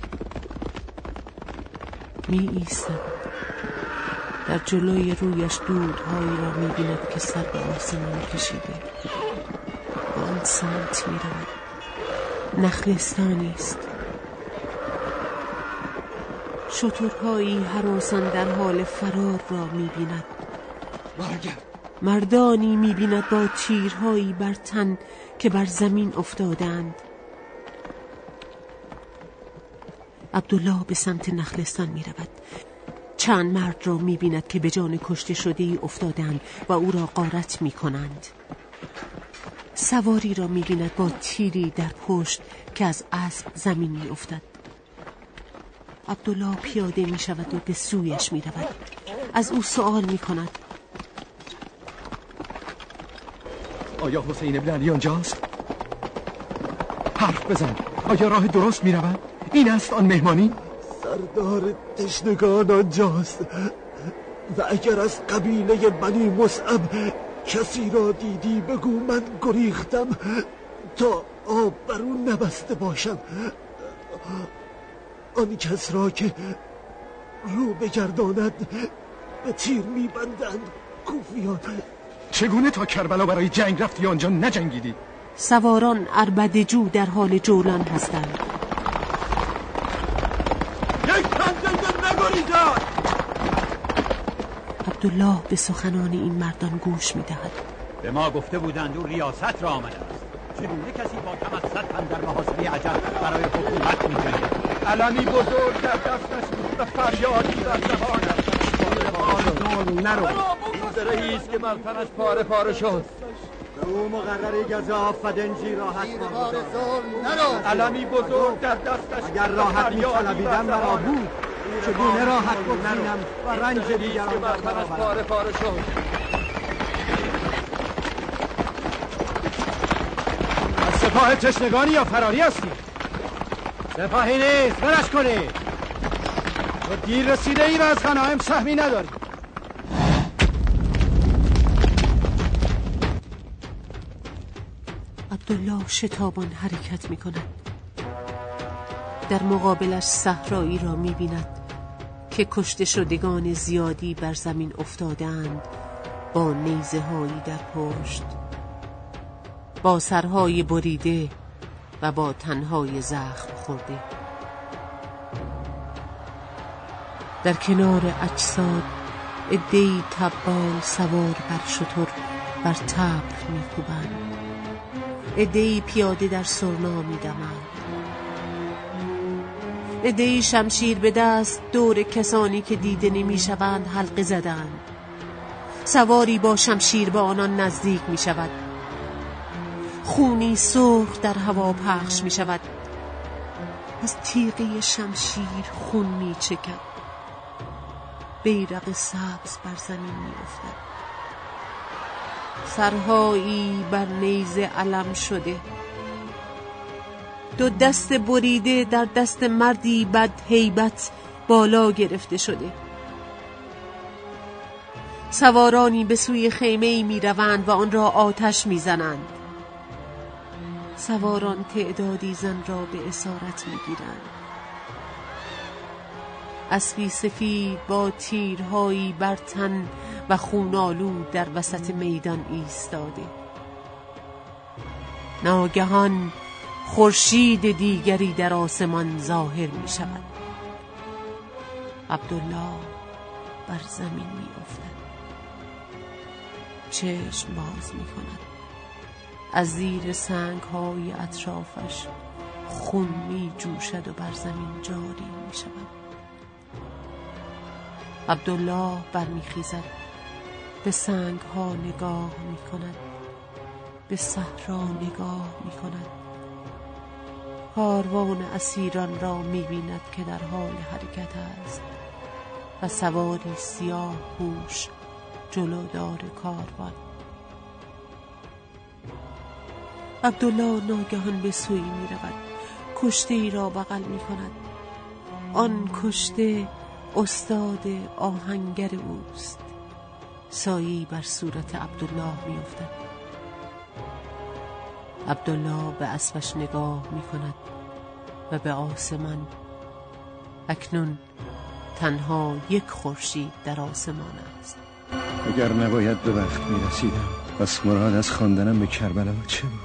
می ایستد. در جلوی رویش دودهایی را می بیند که سر به آسمان کشیده. به آن سمت می رود. نخلستانی است. شترهایی هراسان در حال فرار را می بیند. مردانی می بیند با تیرهایی بر تن که بر زمین افتادند. عبدالله به سمت نخلستان می رود. چند مرد را می بیند که به جان کشته شده ای افتادند و او را غارت می کنند. سواری را می بیند با تیری در پشت که از اسب زمین می افتد. عبدالله پیاده می شود و به سویش می رود. از او سؤال می کند. آیا حسین ابن علی آنجاست؟ حرف بزن. آیا راه درست می رود؟ این است آن مهمانی؟ سردار تشنگان آنجاست و اگر از قبیله بنی مصعب کسی را دیدی بگو من گریختم تا آب برون نبسته باشم. آن کس را که رو بگرداند به تیر میبندند کوفیان. چگونه تا کربلا برای جنگ رفتی آنجا نجنگیدی؟ سواران عربدجو در حال جولان هستند. یک پنجه نگریزد. عبدالله به سخنان این مردان گوش میدهد. به ما گفته بودند او ریاست را آمده است. چگونه کسی با کم از صد تن در محاصره عجب برای حکومت می‌جنگد؟ علمی بزرگ در دستش بود و فریادی در دهانش. نرو این زرهی است که مرتنش پاره پاره شد. به او مقرری گزاف و دنجی راحت نرو. علمی بزرگ در دستش اگر راحت می‌طلبیدم مرا بود. چگونه راحت بکنم و رنج دیگران که مرتنش پاره پاره شد. از سپاه تشنگانی یا فراری هستی؟ سپاهی نیست، برش کنید. تو دیر رسیده ای و از غنایم سهمی نداری. عبدالله شتابان حرکت می کند. در مقابلش صحرایی را می بیند که کشته شدگان زیادی بر زمین افتادند با نیزه هایی در پشت، با سرهای بریده و با تنهای زخم خورده. در کنار اجساد عده‌ای تبال سوار بر شتر بر طبل می‌کوبند، عده‌ای پیاده در سرنا می‌دمند، عده‌ای شمشیر به دست دور کسانی که دیده نمی‌شوند حلقه زدند. سواری با شمشیر به آنان نزدیک می‌شود. خونی سرخ در هوا پخش می‌شود. از تیغه شمشیر خون می‌چکد. بیرق سبز بر زمین می‌افتد. سرهایی بر نیزه علم شده. دو دست بریده در دست مردی بد هیبت بالا گرفته شده. سوارانی به سوی خیمه‌ای می‌روند و آن را آتش می‌زنند. سواران تعدادی زن را به اسارت می‌گیرند. اسبی سفید با تیرهایی بر تن و خونالود در وسط میدان ایستاده. ناگهان خورشید دیگری در آسمان ظاهر می شود. عبدالله بر زمین می افتد. چشم باز می کند. از زیر سنگ های اطرافش خون می جوشد و بر زمین جاری می شود. عبدالله برمیخیزد، به سنگ ها نگاه می کند، به صحرا نگاه می کند. کاروان اسیران را می بیند که در حال حرکت است و سواری سیاه پوش جلودار کاروان. عبدالله ناگهان به سوی می رود. کشته ای را بغل می کند. آن کشته استاد آهنگر اوست. سایه‌ای بر صورت عبدالله می افتد. عبدالله به اسبش نگاه می کند و به آسمان. اکنون تنها یک خورشید در آسمان است. اگر نباید به وقت می رسیدم، پس مراد از خواندنم به کربلا چه بود؟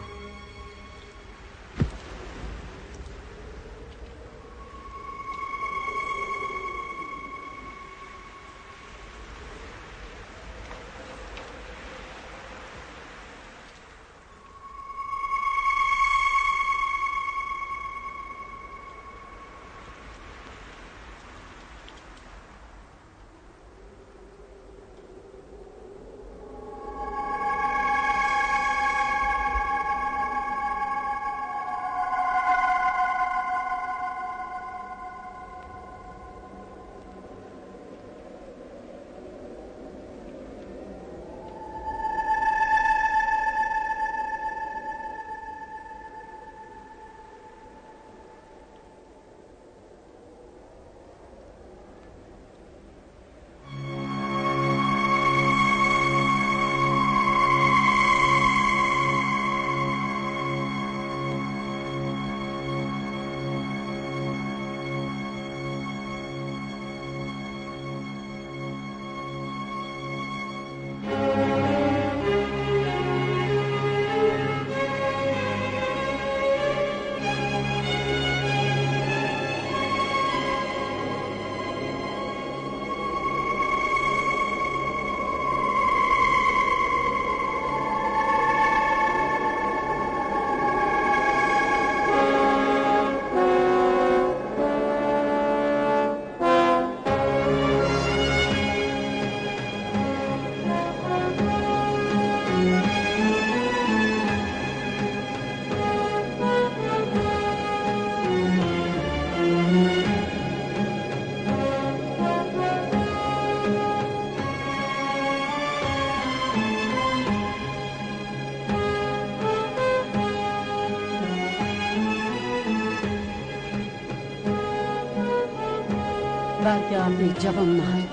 برگرد جوانمرد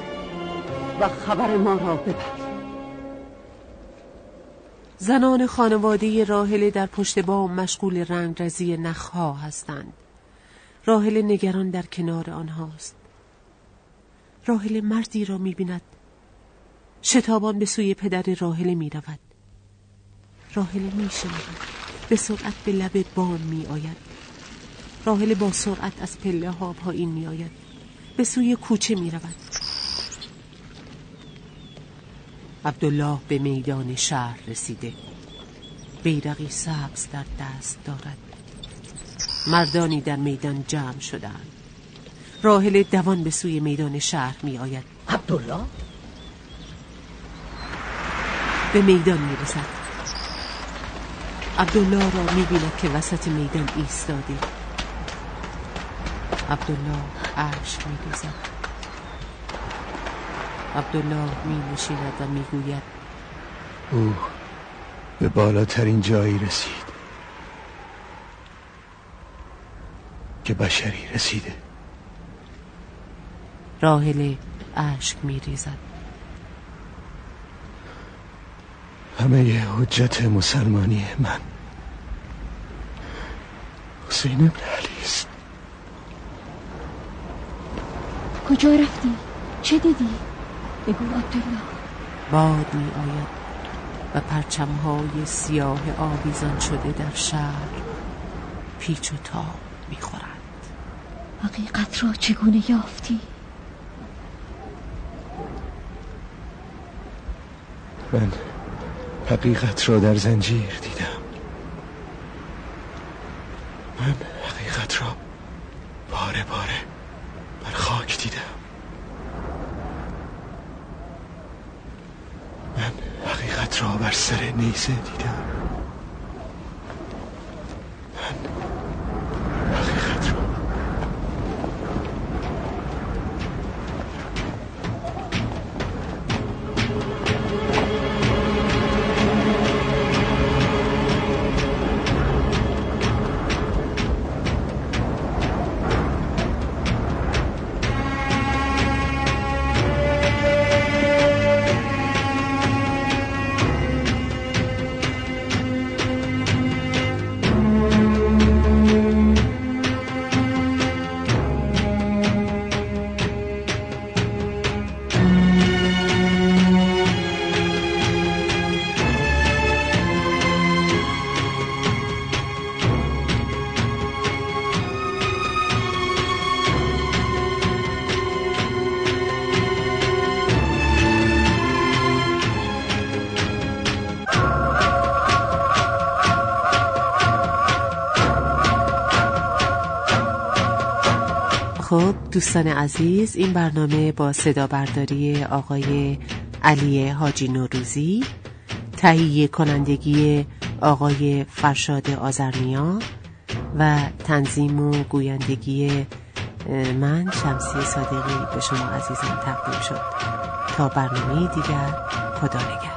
و خبر ما را ببر. زنان خانواده راحله در پشت بام مشغول رنگرزی نخها هستند. راحله نگران در کنار آنهاست. راحله مردی را می‌بیند. شتابان به سوی پدر راحله می‌رود. راحله می‌شنود. به سرعت به لب بام می‌آید. راحله با سرعت از پله ها پایین می‌آید. به سوی کوچه می رود. عبدالله به میدان شهر رسیده. بیرقی سبز در دست دارد. مردانی در میدان جمع شدند. راحله دوان به سوی میدان شهر می آید. عبدالله به میدان می رسد. عبدالله را می بیند که وسط میدان ایستاده. عبدالله اشک می ریزد. عبدالله می نشیند و می گوید او به بالاترین جایی رسید که بشری رسیده. راحله اشک می ریزد. همه حجت مسلمانی من حسین ابن علی است. کجا رفتی؟ چه دیدی؟ بگو عبدالله. باد می آید و پرچمهای سیاه آویزان شده در شهر پیچ و تاب می خورند. حقیقت را چگونه یافتی؟ من حقیقت را در زنجیر دیدم. من حقیقت را باره باره بر خاک دیدم. من حقیقت را بر سر نیزه دیدم. من حقیقت را خب دوستان عزیز، این برنامه با صدا برداری آقای علی حاجی نوروزی، تهیه کنندگی آقای فرشاد آذرنیا و تنظیم و گویندگی من شمسی صادقی به شما عزیزان تقدیم شد. تا برنامه دیگر، خدا نگهدار.